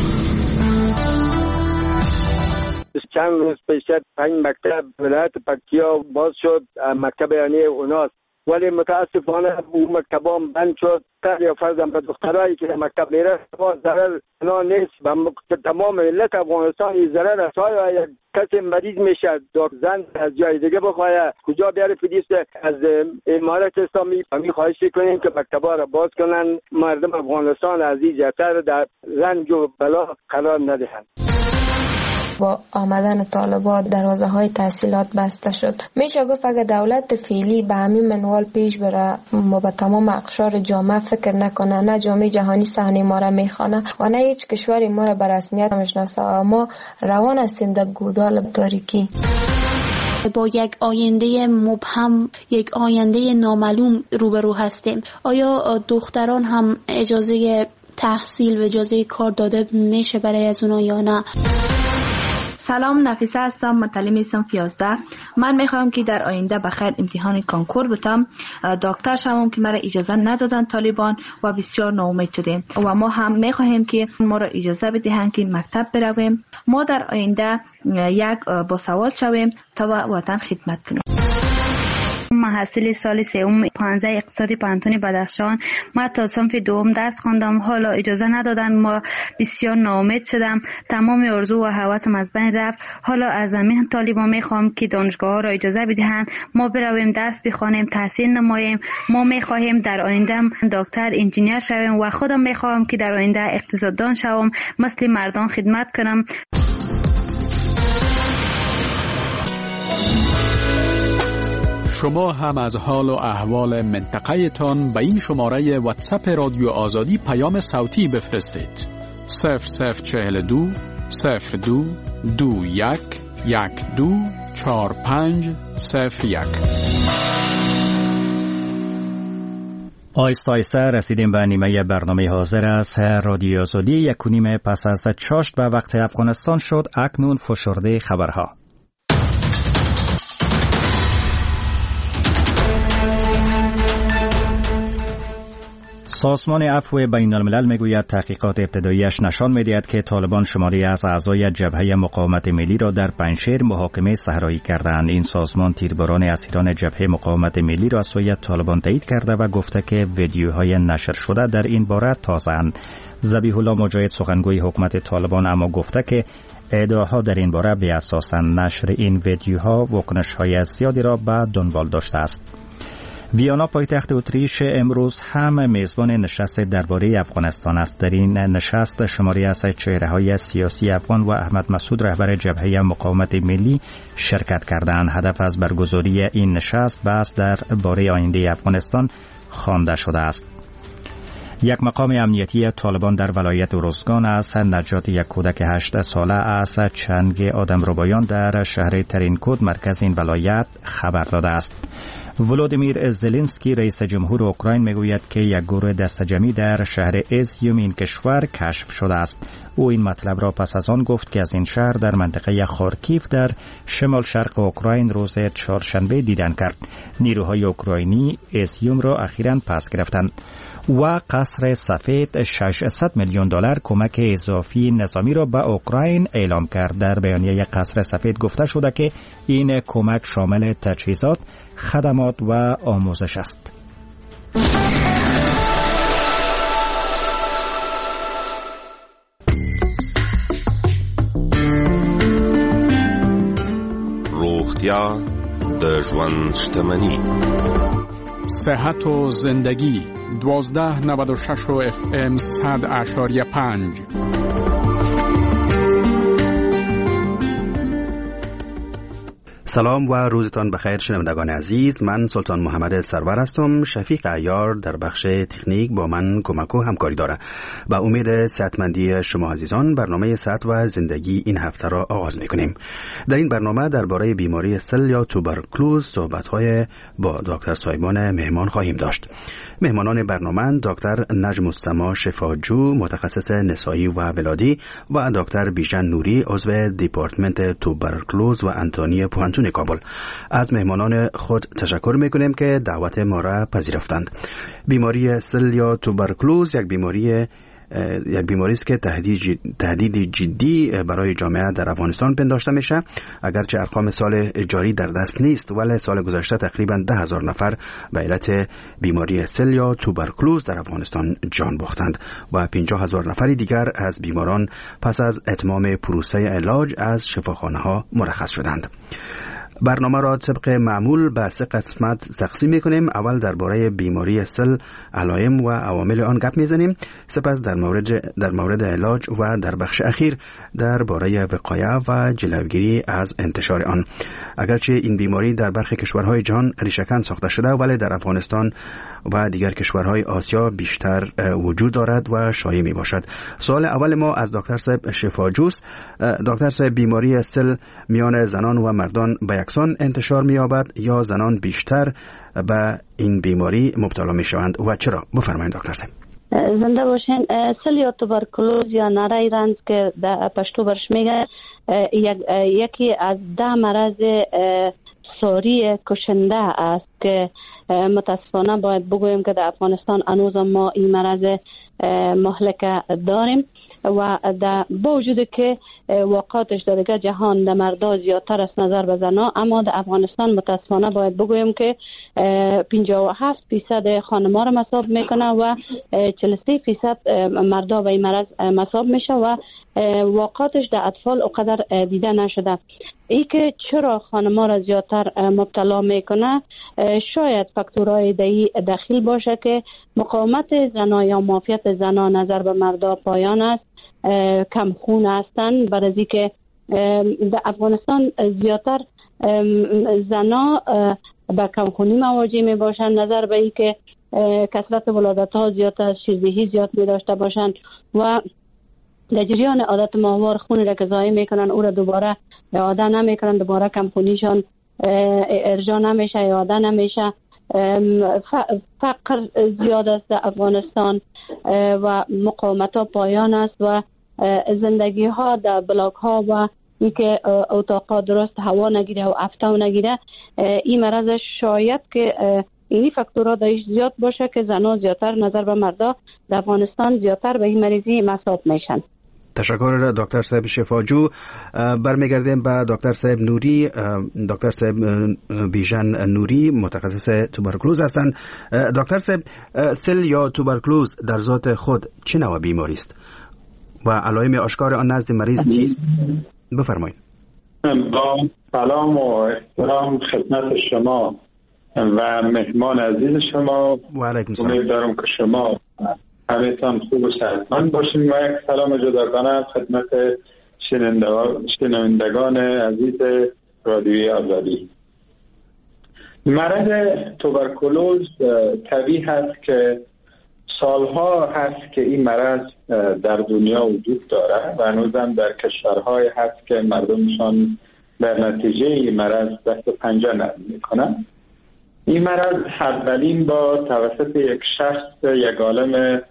چند روز پیش 5 مکتب ولایت پکتیا باز شد، مکتب یعنی اوناس، ولی متاسفانه اون مکتبا بند شد. یا فرضاً به دخترایی که مکتب میره ضرر نه نیست، به تمام ملت افغانستان ضرر است. یک کسی مریض میشه زن از جای دیگه بخواه کجا بیاره پلیس از امارت اسلامی می خواهش کنیم که مکتبا را باز کنن، مردم افغانستان عزیز جاتر در رنج و بلا قرار ندهند. با آمدن طالبان دروازه های تحصیلات بسته شد. میشه گفت اگر دولت فعلی به همین منوال پیش بره و به تمام اقشار جامعه فکر نکنه، نه جامعه جهانی صحنه ما را میخوانه و نه هیچ کشوری ما را به رسمیت میشناسه، ما روان هستیم در گودال تاریکی. با یک آینده مبهم، یک آینده نامعلوم روبرو هستیم. آیا دختران هم اجازه تحصیل و اجازه کار داده میشه برای از اونا یا نه؟ سلام، نفیسه هستم، متعلم صنف 11. من میخوام که در آینده بخیر امتحان کنکور بتم، دکتر شوم که مرا اجازه ندادن طالبان و بسیار ناامید شدیم و ما هم میخواهیم که ما را اجازه بدهند که مکتب برویم، ما در آینده یک باسواد شویم تا وطن خدمت کنیم. محصل سال سوم 15 اقتصادی پانتون بدخشان. ما تا صنف دوم درس خواندم، حالا اجازه ندادن، ما بسیار ناامید شدم، تمام آرزو و هوسم از بین رفت. حالا از همین طالبان میخوام که دانشگاه ها را اجازه بدهند ما برویم درس بخوانیم، تحصیل نماییم. ما میخواهیم در آینده دکتر، انجینیر شویم و خودم میخوام که در آینده اقتصاددان شوم، مثل مردان خدمت کنم. شما هم از حال و احوال منطقه تان به این شماره واتساپ رادیو آزادی پیام صوتی بفرستید. 0042 02 21 12 4501. آیسته آیسته رسیدیم به نیمه برنامه حاضر از رادیو آزادی. 1:30 پس از چاشت به وقت افغانستان شد. اکنون فشرده خبرها. سازمان عفو بین الملل میگوید تحقیقات ابتداییش نشان میدهد که طالبان شماری از اعضای جبهه مقاومت ملی را در پنجشیر محاکمه صحرایی کردند. این سازمان تیرباران اسیران جبهه مقاومت ملی را از سوی طالبان تایید کرده و گفته که ویدیوهای نشر شده در این باره تازه‌اند. ذبیح الله مجاهد سخنگوی حکومت طالبان اما گفته که ادعاها در این باره بی اساسند. نشر این ویدیوها واکنش‌های زیادی را به دنبال داشته است. ویانا پایتخت اتریش امروز هم میزبان نشست درباره افغانستان است. در این نشست شماری از چهره‌های سیاسی افغان و احمد مسعود رهبر جبهه مقاومت ملی شرکت کردند. هدف از برگزاری این نشست بحث درباره آینده افغانستان خوانده شده است. یک مقام امنیتی طالبان در ولایت روزگان از نجات یک کودک 8 ساله از چنگ آدمربایان در شهر ترینکود مرکز این ولایت خبر داده است. ولودیمیر زلنسکی رئیس جمهور اوکراین میگوید که یک گروه دسته‌جمعی در شهر ایزیوم این کشور کشف شده است. او این مطلب را پس از آن گفت که از این شهر در منطقه خارکیف در شمال شرق اوکراین روز چهارشنبه دیدن کرد. نیروهای اوکراینی ایزیوم را اخیراً پس گرفتند. و قصر سفید 600 میلیون دلار کمک اضافی نظامی را به اوکراین اعلام کرد. در بیانیه قصر سفید گفته شده که این کمک شامل تجهیزات، خدمات و آموزش است. روغتیا د ژوند شتمني. صحت و زندگی 1296 و FM 100.5. سلام و روزتان بخیر شنوندگان عزیز. من سلطان محمد سرور هستم. شفیق عیار در بخش تکنیک با من کمک و همکاری داره. با امید صحتمندی شما عزیزان برنامه صحت و زندگی این هفته را آغاز می‌کنیم. در این برنامه درباره بیماری سل یا توبرکلوز صحبت‌های با دکتر سایمان مهمان خواهیم داشت. مهمانان برنامه دکتر نجم السما شفاجو متخصص نسایی و ولادی و دکتر بیژن نوری عضو دیپارتمنت توبرکلوز و انتونی پوهنتون کابل. از مهمانان خود تشکر میکنیم که دعوت ما را پذیرفتند. بیماری سل یا توبرکلوز یک بیماری است که تهدید جدی برای جامعه در افغانستان پنداشته میشه. اگرچه ارقام سال جاری در دست نیست، ولی سال گذشته تقریبا 10,000 نفر به علت بیماری سل یا توبرکلوز در افغانستان جان باختند و 50,000 نفر دیگر از بیماران پس از اتمام پروسه علاج از شفاخانه ها مرخص شدند. برنامه را طبق معمول به 3 قسمت تقسیم میکنیم. اول درباره بیماری سل، علائم و عوامل آن گپ میزنیم. سپس در مورد علاج و در بخش اخیر درباره وقایه و جلوگیری از انتشار آن. اگرچه این بیماری در برخی کشورهای جهان ریشه‌کن ساخته شده، ولی در افغانستان و دیگر کشورهای آسیا بیشتر وجود دارد و شایع می باشد. سوال اول ما از دکتر صاحب شفاجوست. دکتر صاحب، بیماری سل میان زنان و مردان به یکسان انتشار می یابد یا زنان بیشتر به این بیماری مبتلا می شوند و چرا؟ بفرمایید دکتر صاحب. زنده باشین. سل یا توبرکلوز یا نره رنج که در پشتو برش میگه یکی از 10 مرض ساری کشنده است که متاسفانه باید بگویم که در افغانستان هنوز ما این مرض مهلک داریم. و با وجود که واقعاتش در دیگه جهان در مردا زیادتر از نظر به زنا، اما در افغانستان متاسفانه باید بگویم که 57% خانم‌ها را مصاب میکنه و 43% مردا به این مرض مصاب میشه و واقعاتش در اطفال اونقدر دیده نشده. ای که چرا خانم‌ها را زیادتر مبتلا میکنه، شاید فاکتورهای داخل باشه که مقاومت زنا یا معافیت زنا نظر به مردا پایان است، کم خون هستند. برای که در افغانستان زیادتر زنا به کم خونی مواجه می باشند، نظر به این که کثرت ولادت ها زیادتر، شیردهی زیاد می داشته باشند و در جریان عادت ماهوار خون را که ضایع میکنن او را دوباره اعاده نمیکنن، دوباره کم خونیشان ارجاع نمیشه، اعاده نمیشه. فقر زیاد است در افغانستان و مقاومت ها پایان است و زندگی ها در بلاک ها و این که اتاقا درست هوا نگیره و افتاو نگیره، این مرض شاید که اینی فاکتورها دایش زیاد باشه که زنها زیادتر نظر به مردا در افغانستان زیادتر به این مریضی مصاب میشن. تشکر دکتر صاحب شفاجو. برمیگردیم به دکتر صاحب نوری. دکتر صاحب بیژن نوری متخصص توبرکلوز هستند. دکتر صاحب، سل یا توبرکلوز در ذات خود چه نوع بیماری است و علائم آشکار آن نزد مریض چیست؟ بفرمایید. با سلام و احترام خدمت شما و مهمان عزیز شما. و علیکم السلام. امیدوارم که شما همه‌تان خوب و صحتمند باشین و یک سلام جداگانه خدمت شنوندگان عزیز رادیوی آزادی. مرض توبرکلوز طبیعی هست که سالها هست که این مرض در دنیا وجود داره و هنوزم در کشورهای هست که مردمشان در نتیجه این مرض دست و پنجه نرم میکنن. این مرض اولین با توسط یک شخص، یک عالم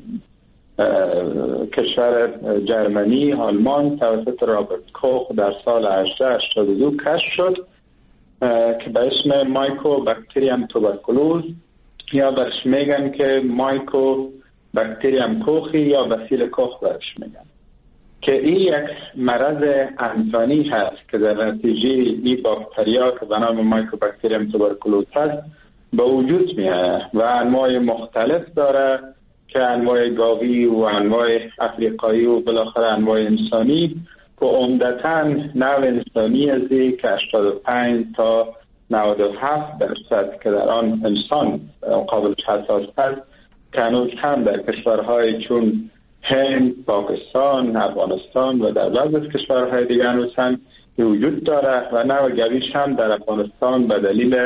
کشور جرمنی آلمان توسط رابرت کوخ در سال 1882 کشف شد که به اسم مایکوباکتریوم توبرکلوز یا برش میگن که مایکوباکتریوم کوخی یا بسیل کوخ برش میگن، که این یک مرض انسانی هست که در نتیجه این باکتریا که به نام مایکوباکتریوم توبرکلوز هست به وجود میاد و انواع مختلف داره که انواع گاوی و انواع افریقایی و بالاخره انواع انسانی که عمدتاً نوع انسانی ازی که 85 تا 97% که در آن انسان قابل حساس هست که هنوز هم در کشورهای چون هند، پاکستان، افغانستان و در بعض از کشورهای دیگر هنوز هم وجود داره و نوع گاویش هم در افغانستان به دلیل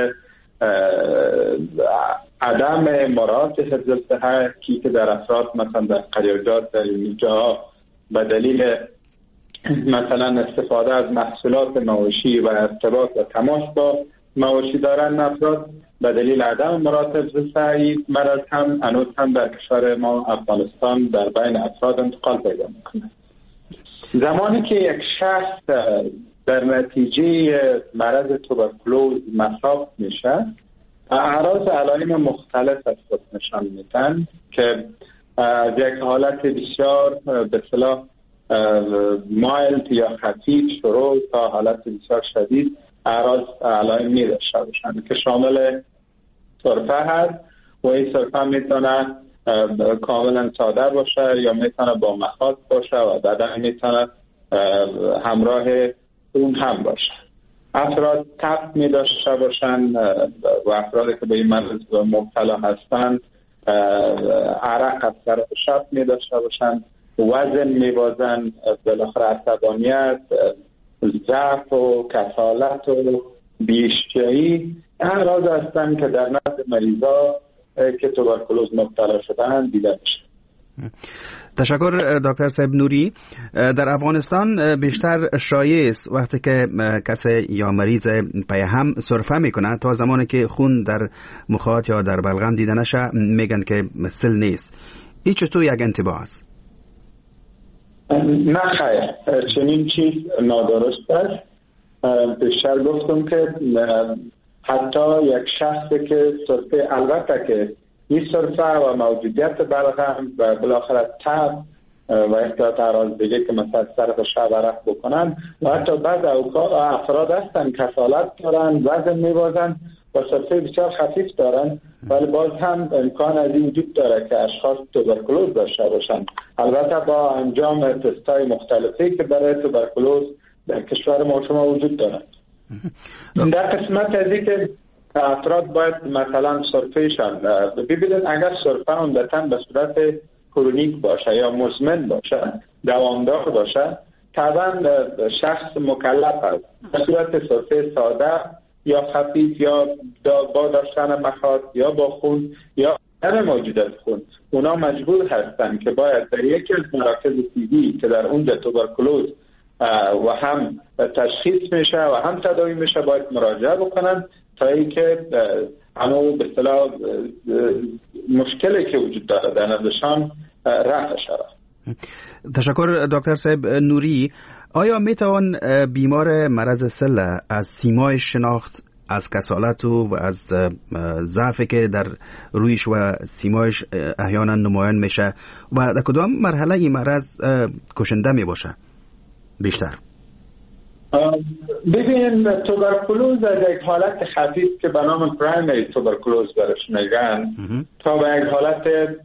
عدم مراعات حفظ الصحه که در افراد مثلا در قریاجات در اینجا به دلیل مثلا استفاده از محصولات مواشی و ارتباط و تماس با مواشی دارن افراد به دلیل عدم مراعات حفظ الصحه مرض هم هنوز هم در کشور ما افغانستان در بین افراد انتقال پیدا میکنه. زمانی که یک شخص در نتیجه مرض توبرکلوز مصاب میشه، اعراض علائم مختلف از خود نشان میدن که از یک حالت بسیار به اصطلاح مایلد یا خفیف شروع تا حالت بسیار شدید اعراض علائم می داشته باشند که شامل سرفه هست و این سرفه میتونه کاملا ساده باشه یا میتونه با مخاط باشه و بدن میتونه همراه اون هم باشه. افراد تب می داشته باشند و افرادی که به این مرض مبتلا هستند عرق از طرف شب می داشته باشند، وزن می بازن، بالاخره عصبانیت، ضعف و کسالت و بی‌اشتهایی اعراض هستند که در نزد مریضا که توبرکلوز مبتلا شدند دیده میشه. تشکر دکتر صاحب نوری. در افغانستان بیشتر شایع است وقتی که کسی یا مریض پی هم سرفه میکنه تا زمانی که خون در مخاط یا در بلغم دیده نشه میگن که سل نیست. این چطور یک انتباه است؟ نه خیر، چنین چیز نادرست است. بیشتر گفتم که حتی یک شخصی که سرفه، البته که این سرفه و موجودیت بلغم و بالاخره تب و احتیاط اعراض دیگه که مثلا صرف شب رفت بکنن و حتی بعض افراد هستن کسالت دارن، وزن میبازن و سرفه بسیار خفیف دارن، ولی باز هم امکان از این وجود داره که اشخاص توبرکولوز داشته باشن، البته با انجام تستای مختلفی که برای توبرکولوز در کشور ما شما وجود دارن. در قسمت از این که افراد باید مثلا سرفهشان ببینید، اگر سرفه عمدتاً به صورت کرونیک باشه یا مزمن باشه، دوامدار باشه، طبعا شخص مکلف است به صورت سرفه ساده یا خفیف یا با داشتن مخاط یا با خون یا همه موجودات خون، اونا مجبور هستند که باید در یکی از مراکز طبی که در اونجا توبرکولوز و هم تشخیص میشه و هم تداوی میشه باید مراجعه بکنن تا اینکه اما به اصطلاح مشکلی که وجود داره در نزدشان رفع شود. تشکر دکتر صاحب نوری. آیا میتوان بیمار مرض سل از سیمای شناخت از کسالت و از ضعفی که در رویش و سیمایش احیانا نمایان میشه و در کدام مرحله این مرض کشنده می باشه بیشتر؟ ببین، توبرکولوز از یک حالت خفیف که به نام پرایمری توبرکولوز برش میگن تا به یک حالت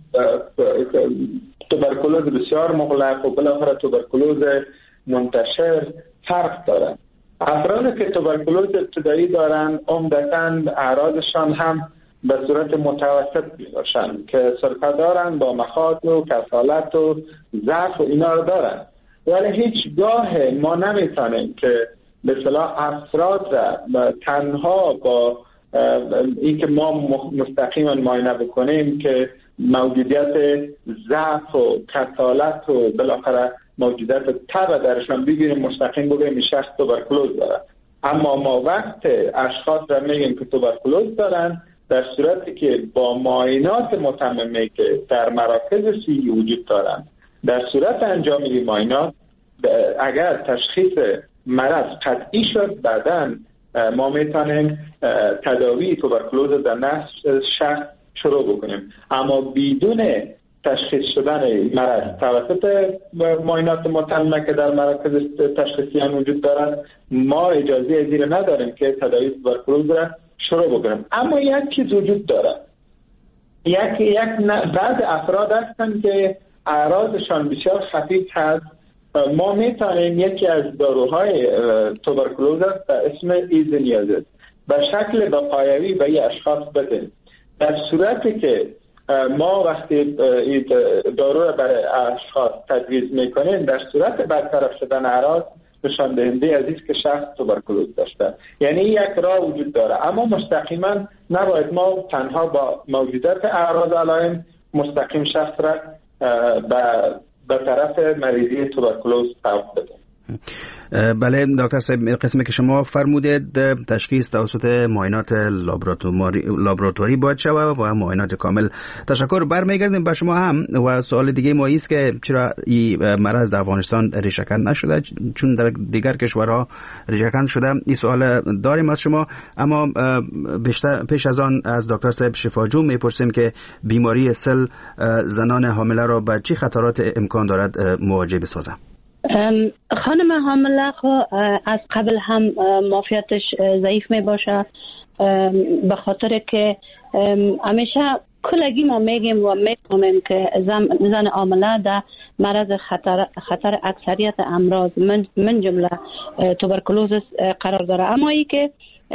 توبرکولوز بسیار مغلق و بالاخره توبرکولوز منتشر فرق دارن. افرادی که توبرکولوز ابتدایی دارن عمدتاً اعراضشان هم به صورت متوسط میباشن که سرفه دارن با مخاط و کسالت و ضعف و اینا رو دارن، ولی هیچگاه ما نمیتونیم که به اصطلاح افراد را تنها با این که ما مستقیما معاینه بکنیم که موجودیت ضعف و کسالت و بالاخره موجودیت تب درشان بگیریم مستقیم بگیم شخص توبرکولوز داره. اما ما وقت اشخاص را میگیم که توبرکولوز دارن در صورتی که با معاینات متممه که در مراکز صحی وجود دارن، در صورت انجام این معاینات اگر تشخیص مرض قطعی شد، بعداً ما میتونیم تداوی توبرکولوز در نفس شخص شروع بکنیم. اما بدون تشخیص شدن مرض توسط معاینات متممه که در مراکز تشخیصی وجود دارد، ما اجازه از این نداریم که تداوی توبرکولوز را شروع بکنیم. اما یک چیز وجود دارد، بعض افراد هستند که اعراضشان بسیار خفیف هست، ما میتونیم یکی از داروهای توبرکولوز است به اسم ایزونیازید به شکل وقایوی به این اشخاص بدیم. در صورتی که ما وقتی دارو را برای اشخاص تجویز میکنیم، در صورت برطرف شدن اعراض نشان دهنده از است که شخص توبرکولوز داشته. یعنی یک راه وجود داره، اما مستقیما نباید ما تنها با موجودات اعراض علائم مستقیم شخص را به طرف مریضی توبرکولوز سوق بدیم. بله دکتر صاحب، قسمی که شما فرمودید تشخیص توسط معاینات لابراتواری باید شود و معاینات کامل. تشکر. برمیگردیم به شما هم و سوال دیگه ما است که چرا این مرض در افغانستان ریشه‌کن نشده چون در دیگر کشورها ریشه‌کن شده. این سوال داریم از شما، اما پیش از آن از دکتر صاحب شفاجو میپرسیم که بیماری سل زنان حامله را به چه خطرات امکان دارد مواجه بسازه؟ خانم حامله از قبل هم معافیتش ضعیف می باشه، به خاطر که همیشه کلگی ما میگیم و میفهمیم که زن حامله در مرض خطر اکثریت امراض من جمله توبرکولوز قرار داره. اما ای که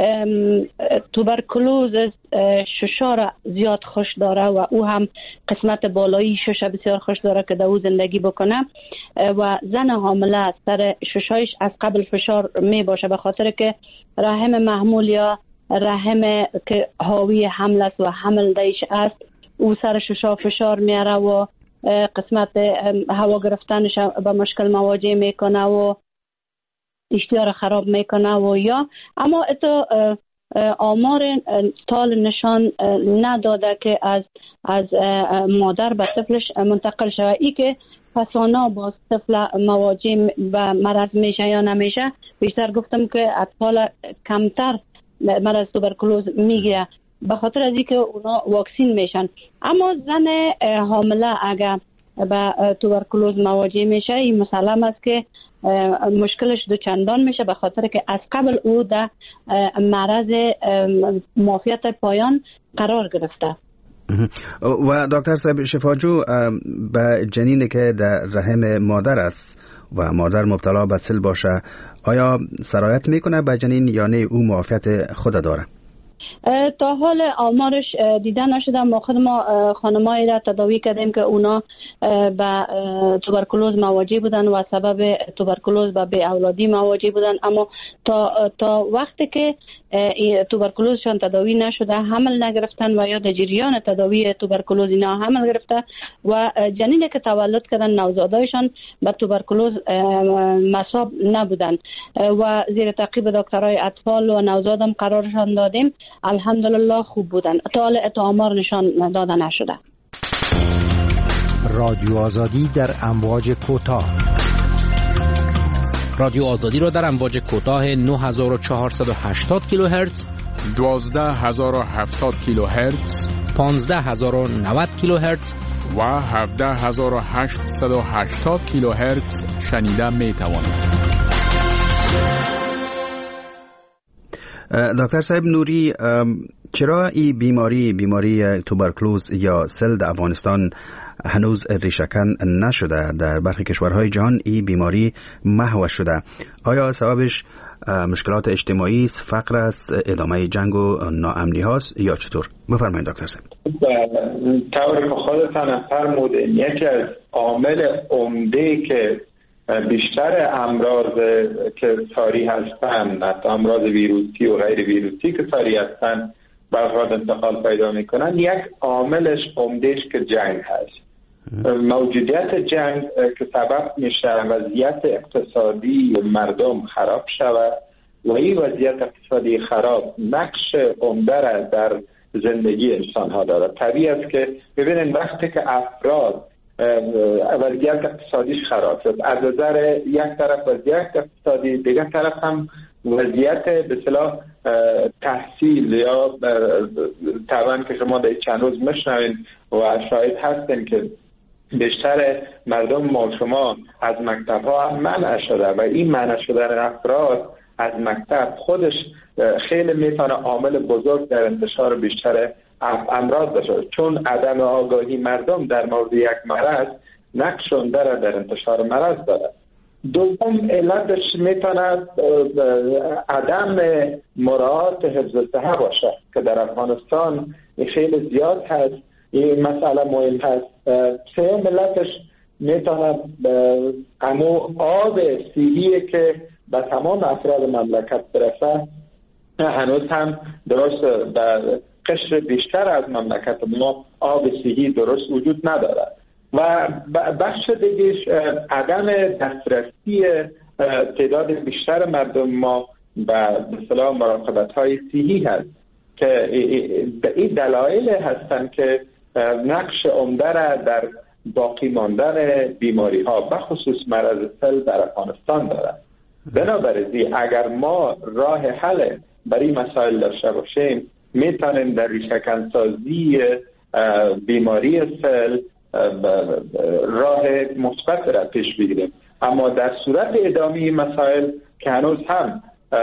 توبرکولوز ششا را زیاد خوش داره و او هم قسمت بالایی شش بسیار خوش داره که در او زندگی بکنه و زن حامله سر ششایش از قبل فشار می باشه، به خاطر که رحم محمول یا رحم که حاوی حمل است و حمل دیش است، او سر ششا فشار میاره و قسمت هوا گرفتنش به مشکل مواجه میکنه و اشتها خراب میکنه و یا اما اتو آمار تال نشان نداده که از مادر به طفلش منتقل شده. ای که پسانا با طفل مواجه به مرض میشه یا نمیشه، بیشتر گفتم که اطفال کمتر مرض توبرکولوز میگیره به خاطر از اینکه اونا واکسین میشن. اما زن حامله اگر به توبرکولوز مواجه میشه. این مسلم است که مشکلش دو چندان میشه به خاطر که از قبل او در معرض معافیت پایان قرار گرفته. و دکتر صاحب شفاجو، به جنینی که در رحم مادر است و مادر مبتلا به سل باشه، آیا سرایت میکنه به جنین یا نه او معافیت خود داره؟ تا حال آمارش دیده نشده. ما خود ما خانمایی را تداوی کردیم که اونا به توبرکولوز مواجه بودن و سبب توبرکولوز به بی اولادی مواجه بودن، اما تا وقتی که توبرکولوزشان تداوی نشده، حمل نگرفتن و یا در جریان تداوی توبرکولوز اینا حمل گرفته و جنینی که تولد کردن نوزادایشان به توبرکولوز مصاب نبودن و زیر تعقیب دکترای اطفال و نوزادم قرارشان دادیم. الحمدلله خوب بودن. تا حال آمار نشان داده نشده. رادیو آزادی در امواج کوتاه. رادیو آزادی را در امواج کوتاه 9480 کیلوهرتز، 12070 کیلوهرتز، 15090 کیلوهرتز و 17880 کیلوهرتز شنیده می توانید. دکتر صاحب نوری، چرا این بیماری توبرکلوز یا سل در افغانستان هنوز ریشه‌کن نشده؟ در برخی کشورهای جهان این بیماری محو شده. آیا سببش مشکلات اجتماعی، فقر است، ادامه جنگ و ناامنی هاست یا چطور؟ بفرمایید دکتر صاحب. طوری که خودتان فرمودین، یکی از عامل عمده که بیشتر امراض که ساری هستند، حتی امراض ویروسی و غیر ویروسی که ساری هستند، به افراد انتقال پیدا میکنن، یک عاملش عمدهش که جنگ هست. موجودیت جنگ که سبب میشه وضعیت اقتصادی مردم خراب شود و این وضعیت اقتصادی خراب نقش عمده را در زندگی انسان ها داره. طبیعی است که ببینید وقتی که افراد وضعیت اقتصادیش خراب شد، از نظر یک طرف وضعیت اقتصادی، دیگر طرف هم وضعیت به اصطلاح تحصیل یا طبعا که شما در چند روز میشنوین و شاهد هستین که بیشتر مردم ما شما از مکتب ها منع شده و این منع شدن افراد از مکتب خودش خیلی میتونه عامل بزرگ در انتشار بیشتر امراض باشه، چون عدم آگاهی مردم در مورد یک مرض نقش عمده در انتشار مرض داره. دوم علتش میتونه عدم مراعات حفظ الصحه باشه که در افغانستان خیلی زیاد هست. این مسئله مهم هست. سوم علتش میتونه همون آب صحیحی که به تمام افراد مملکت برسه هنوز هم درست در قشر بیشتر از مملکت ما آب صحیحی درست وجود نداره و بخش دیگهش عدم دسترسی تعداد بیشتر مردم ما به اصطلاح مراقبت‌های صحی هست که این دلایل هستند که نقش عمده را در باقی ماندن بیماری ها به خصوص مرض سل در افغانستان دارد. بنابراین اگر ما راه حل برای مسائل داشته باشیم میتونیم در ریشه‌کن سازی بیماری سل راه مثبت را پیش بگیریم، اما در صورت ادامه مسائل که هنوز هم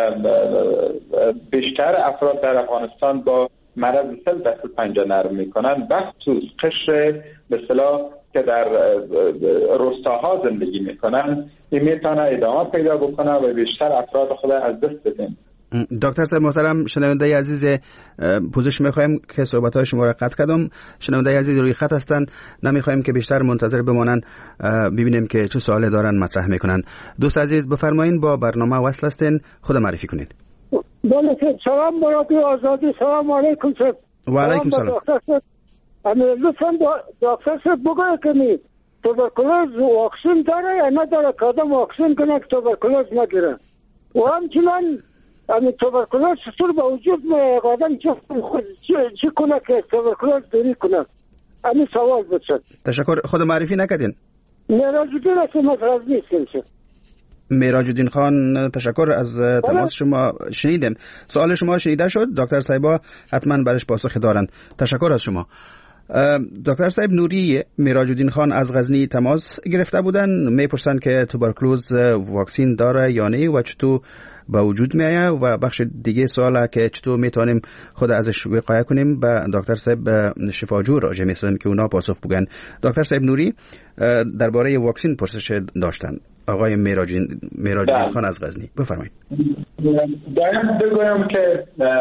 بیشتر افراد در افغانستان با مرض سل دست پنجه نرم میکنن، بخصوص قشر به اصطلاح که در روستاها زندگی میکنن، این میتونه ادامه پیدا بکنه و بیشتر افراد خود از دست بدن. دکتر صاحب محترم، شنونده عزیز پوزش میخوایم که صحبت‌های شما را قطع کردم. شنونده عزیز روی خط هستن، نمیخوایم که بیشتر منتظر بمانن ببینیم که چه سوالی دارن مطرح میکنن. دوست عزیز بفرمایید، با برنامه وصل هستین، خود معرفی کنید. بله، سلام رادیو آزادی. سلام علیکم سر. و علیکم سلام. لطفاً دکتر صاحب بگوید که توبرکولوز واکسن داره یا نداره که آدم واکسن کنه که توبرکولوز نگیره، و همچنان توبرکولوز چطور به وجود آدم چی کنه که توبرکولوز دوری کنه؟ همین سوال بود. تشکر. خود معرفی نکردین؟ معراج الدین هستم از غزنی. معراج الدین خان، تشکر از تماس شما. شنیدیم سوال شما، شنیده شد. دکتر صاحبا حتما برش پاسخ دارن. تشکر از شما. دکتر صاحب نوری، میراج الدین خان از غزنی تماس گرفته بودن، میپرسن که توبرکلوز واکسین داره یا نه و چطور به وجود میایه، و بخش دیگه سواله که چطور میتونیم خود ازش وقایه کنیم به دکتر صاحب شفاجو راجع میسازیم که اونا پاسخ بگن. دکتر صاحب نوری درباره واکسین پرسش داشتن. آقای میراج الدین خان از غزنی، بفرمایید. دارم بگویم که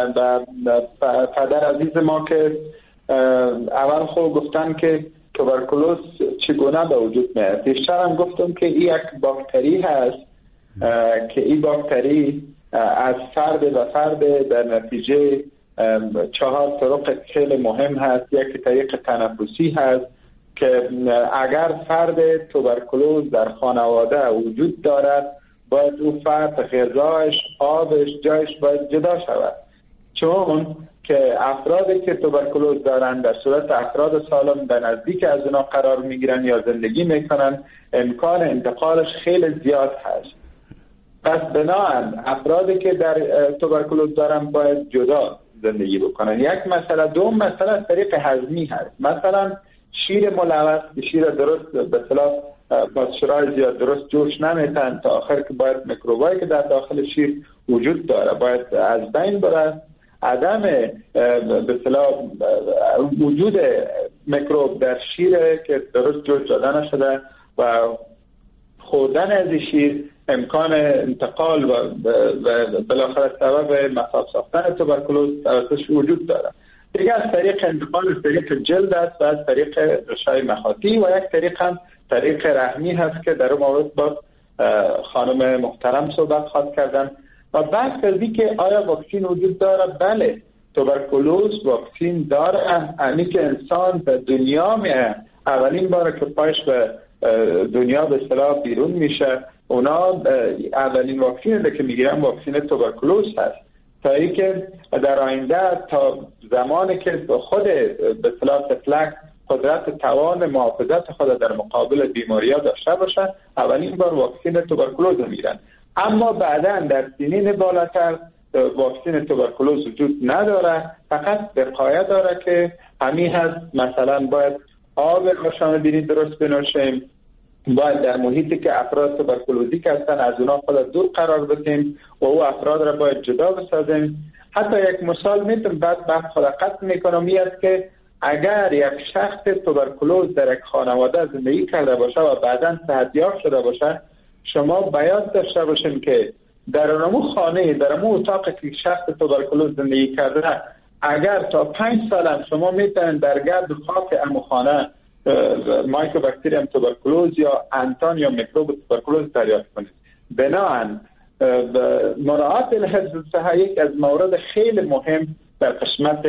پدر عزیز ما که اول خود گفتن که توبرکلوز چگونه به وجود میاد. پیشتر هم گفتم که این یک باکتری هست که این باکتری از فرد به فرد در نتیجه 4 طرق خیلی مهم هست. یک طریق تنفسی هست که اگر فرد توبرکلوز در خانواده وجود دارد، باید او فرد غذاش، آبش، جایش باید جدا شود، چون که افرادی که توبرکلوز دارند در صورت افراد سالم در نزدیک از اونا قرار میگیرن یا زندگی میکنن، امکان انتقالش خیلی زیاد هست. پس بنابراین افرادی که در توبرکلوز دارن باید جدا زندگی بکنن. یک مسئله. دوم مسئله از طریق هضمی هست. مثلا شیر ملوث، شیر درست به اصطلاح با شرای زیاد درست جوش نمیتن تا آخر که باید میکروبایی که در داخل شیر وجود داره باید از بین بره. عدم به اصطلاح وجود میکروب در شیر که درست جوش داده نشده و خوردن از شیر امکان انتقال و بالاخره سبب مصاب ساختن توبرکلوز توسطش وجود داره. دیگه از طریق انتقال از طریق جلد است و از طریق غشای مخاطی، و یک طریق هم طریق رحمی هست که در اون مورد با خانم محترم صحبت خواهد کردن. و بحث از این که آیا واکسین وجود داره، بله توبرکلوز واکسین داره. یعنی که انسان به دنیا میه اولین بار که پایش به دنیا به اصطلاح بیرون میشه، اونا اولین واکسین که میگیرن واکسین توبرکلوز هست، تا اینکه در آینده تا زمانی که خود به اصطلاح طفلک قدرت توان محافظت خود در مقابل بیماری‌ها داشته باشه، اولین بار واکسین توبرکلوز میگیرن. اما بعداً در سنین بالاتر واکسین توبرکلوز وجود نداره، فقط وقایه داره که همین هست. مثلا باید آب روشنبینی درست بنوشیم، باید در محیطی که افراد توبرکلوزیک هستن از اونا خود دور قرار بدیم و او افراد را باید جدا بسازیم. حتی یک مثال میتونم بعد خود قطع میکنم، این است که اگر یک شخص توبرکلوز در یک خانواده زندگی کرده باشه و بعداً صحتیاب شده باشه، شما باید داشته باشین که در اونمو خانه، در اونمو اتاقی که شخص توبرکلوز زندگی کرده، اگر تا 5 سال شما میتونین در گرد خاک امو خانه مایکوباکتریوم توبرکلوز یا انتان یا میکروب توبرکلوز دریافت کنید. بنابراین مراعات حفظ الصحه یک از موارد خیلی مهم در قسمت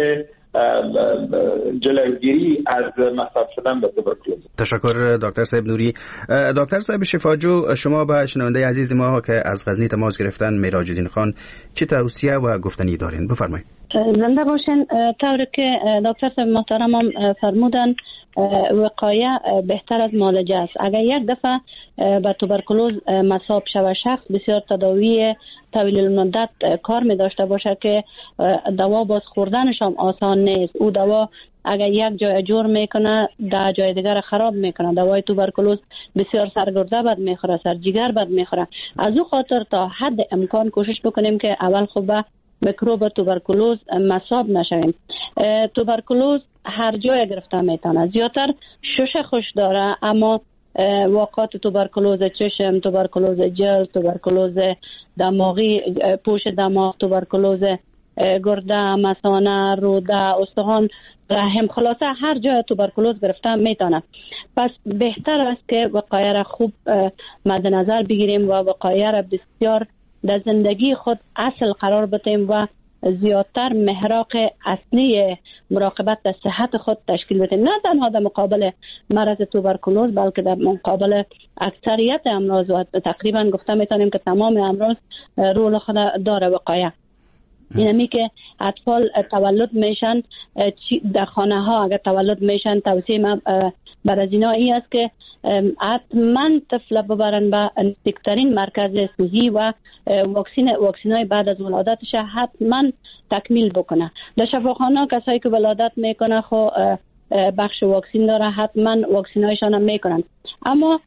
جلوگیری از مصاب شدن به توبرکلوز. تشکر دکتر صاحب نوری. دکتر صاحب شفاجو، شما به شنونده عزیز ما که از غزنی تماس گرفتن، میراج الدین خان، چه توصیه و گفتنی دارین؟ بفرمایید. زنده باشین. طوری که دکتر صاحب محترم هم فرمودن، وقایه بهتر از معالجه است. اگر یک دفعه به توبرکلوز مصاب شود شخص، بسیار تداوی طویل المدت کار می داشته باشه که دوا باز خوردنش هم آسان نیست. او دوا اگر یک جای جور میکنه در جای دیگر خراب میکنه. دوای توبرکلوز بسیار سرگرده بد میخوره، سرجیگر بد میخوره. از او خاطر تا حد امکان کوشش بکنیم که اول خوب میکروب توبرکلوز مصاب نشویم. توبرکلوز هر جای گرفته میتونه، زیادتر شش خوش داره، اما واقعات توبرکلوز چشم، توبرکلوز جلد، توبرکلوز دماغی، پوش دماغ، توبرکلوز گرده، مثانه، روده، استخوان، رحم، خلاصه هر جای توبرکلوز گرفته میتونه. پس بهتر است که وقایه را خوب مد نظر بگیریم و وقایه را بسیار در زندگی خود اصل قرار بدیم و زیادتر محراق اصلی مراقبت در صحت خود تشکیل بدیم، نه تنها در مقابل مرض توبرکلوز بلکه در مقابل اکثریت امراض و تقریبا گفته میتونیم که تمام امراض رول خود داره وقایه. اینمی که اطفال تولد میشن در خانه ها، اگر تولد میشن توصیه من بر از اینا این است که حتما طفل ببرن به نزدیکترین مرکز صحی و واکسینای بعد از ولادتش حتما تکمیل بکنه. در شفاخانه کسایی که ولادت میکنه خو بخش واکسین داره حتما واکسین هایشان هم میکنن. اما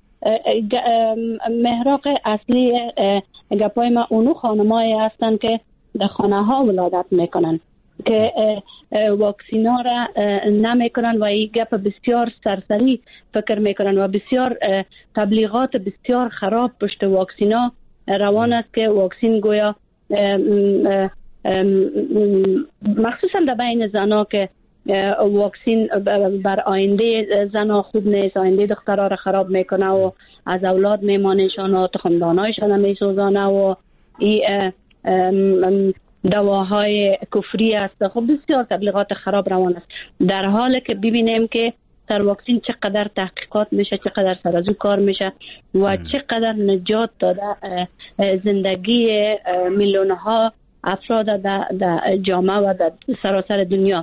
محراق اصلی گپای ما اونو خانمایی هستن که در خانه ها ولادت میکنن که واکسین ها را نمیکنن و این گپ بسیار سرسری فکر میکنن و بسیار تبلیغات بسیار خراب پشت واکسین ها روان است که واکسین گویا مخصوصا در بین زنها که واکسین بر آینده زنها خوب نیست، آینده دخترها را خراب میکنه و از اولاد میمانشان و تخمدانایشان میسوزانه و این دواهای کفری است. خب بسیار تبلیغات خراب روان است، در حالی که ببینیم که در واکسین چقدر تحقیقات میشه، چقدر سر از او کار میشه و چقدر نجات داده زندگی میلیون ها افراد در جامعه و در سراسر دنیا.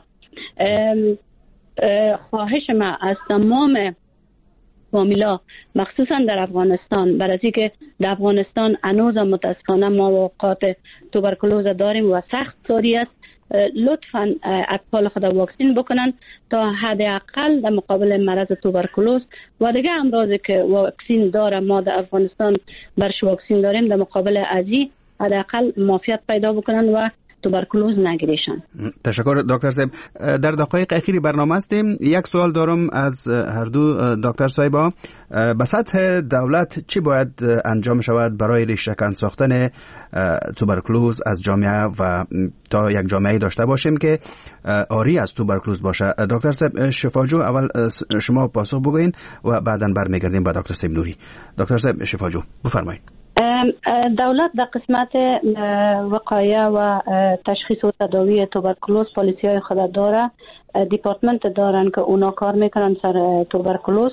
خواهش ما از تمام فامیلا مخصوصا در افغانستان، برای اینکه در افغانستان هنوز متاسفانه ما واقعات توبرکلوز داریم و سخت ساری است، لطفاً اطفال خود واکسین بکنن تا حداقل در مقابل مرض توبرکلوز و دیگه امراضی که واکسین داره ما در افغانستان برش واکسین داریم در مقابل ازی حداقل معافیت پیدا بکنن و توبرکلوز نگیریشن. تشکر دکتر صاحب. در دقایق اخیری برنامه هستیم. یک سوال دارم از هر دو دکتر صاحبا. به سطح دولت چی باید انجام شود برای ریشه‌کن ساختن توبرکلوز از جامعه و تا یک جامعه داشته باشیم که آری از توبرکلوز باشه؟ دکتر صاحب شفاجو اول شما پاسخ بگوین و بعداً برمیگردیم با دکتر صاحب نوری. دکتر صاحب شفاجو بفرمایید. دولت در قسمت وقایه و تشخیص و تداوی توبرکلوز پالیسی های خود داره، دیپارتمنت دارن که اونا کار میکنن سر توبرکلوز.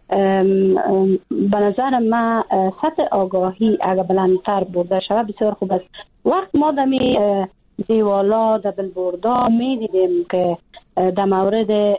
به نظر من سطح آگاهی اگر بلندتر برده شود بسیار خوب است. وقت ما دمی دیوالا در بلبوردا میدیدیم که در مورد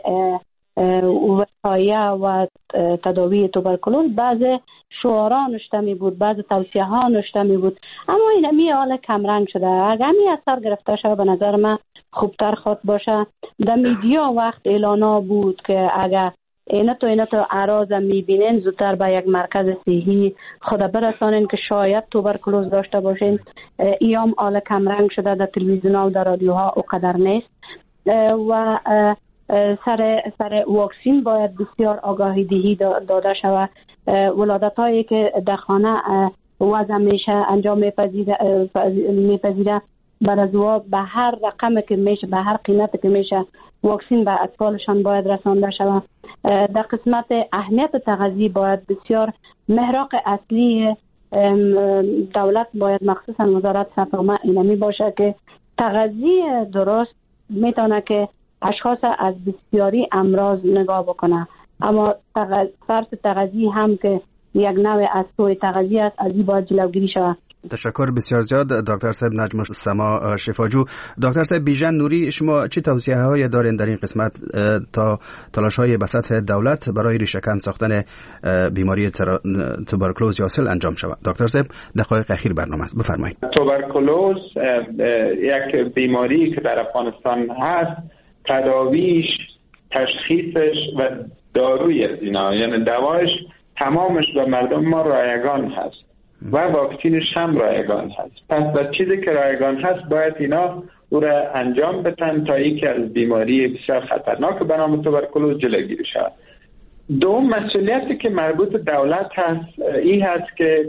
وقایه و تداوی توبرکلوز بعض شعارا نوشته می بود، بعض توصیه ها نوشته می بود، اما این همی حال کمرنگ شده. اگر همی اثر گرفته شده به نظر من خوبتر خود باشه. در میدیا وقت اعلانا بود که اگر اینا تو اعراض میبینین زودتر به یک مرکز صحی خود برسانین که شاید توبرکلوز داشته باشین. ایام حال کمرنگ شده، در تلویزیون ها و در رادیوها اوقدر نیست و سر واکسین باید بسیار آگاهی دهی داده شود. ولادت هایی که در خانه وضع میشه انجام میپذیره بعد از به هر رقم که میشه، به هر قیمت که میشه واکسین به اطفالشان باید رسانده شود. در قسمت اهمیت تغذیه باید بسیار محراق اصلی دولت باید مخصوصا وزارت صحت اینمی باشه که تغذیه درست میتونه که اشخاص از بسیاری امراض نگاه بکنه، اما فرض تغذیه هم که یک نوع از سوء تغذیه است، از این باید جلوگیری شود. تشکر بسیار زیاد دکتر صاحب نجم السما شفاجو. دکتر صاحب بیژن نوری، شما چه توصیه هایی دارین در این قسمت تا تلاش های به سطح دولت برای ریشه‌کن ساختن بیماری توبرکلوز یا سل انجام شود؟ دکتر صاحب دقایق اخیر برنامه است، بفرمایید. توبرکلوز یک بیماری که در افغانستان هست، تداویش، تشخیصش و داروی از اینا، یعنی دوایش تمامش به مردم ما رایگان هست و واکسینش هم رایگان هست. پس به چیزی که رایگان هست باید اینا او را انجام بدن تا یکی از بیماری بسیار خطرناک به نام توبرکلوز جلوگیری شود. دوم مسئولیتی که مربوط دولت هست این هست که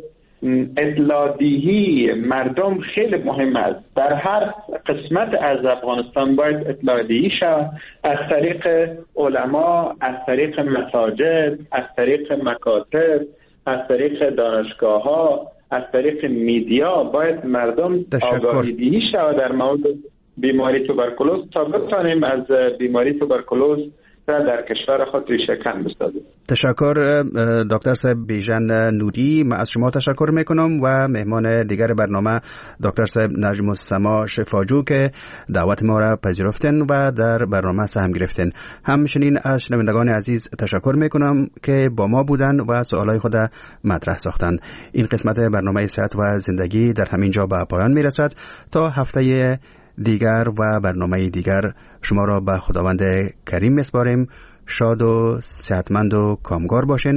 اطلاع‌دهی مردم خیلی مهم است. در هر قسمت از افغانستان باید اطلاع‌دهی شود، از طریق علما، از طریق مساجد، از طریق مکاتب، از طریق دانشگاه‌ها، از طریق میدیا باید مردم آگاهی دهی شود در مورد بیماری توبرکلوز تا بتوانیم از بیماری توبرکلوز در کشور خود ریشه‌کن بسازیم. تشکر دکتر صاحب بیژن نوری. من از شما تشکر میکنم و مهمان دیگر برنامه دکتر صاحب نجم السما شفاجو که دعوت ما را پذیرفتن و در برنامه سهم گرفتن. همچنین از شنوندگان عزیز تشکر میکنم که با ما بودن و سوالای خود مطرح ساختن. این قسمت برنامه صحت و زندگی در همین جا به پایان میرسد. تا هفته دیگر و برنامه دیگر شما را به خداوند کریم میسپاریم. شاد و صحتمند و کامگار باشین.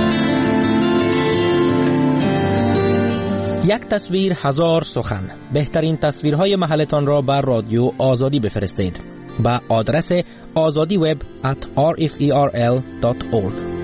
یک تصویر هزار سخن. بهترین تصویرهای محلتان را بر رادیو آزادی بفرستید. با آدرس azadiweb@rferl.org.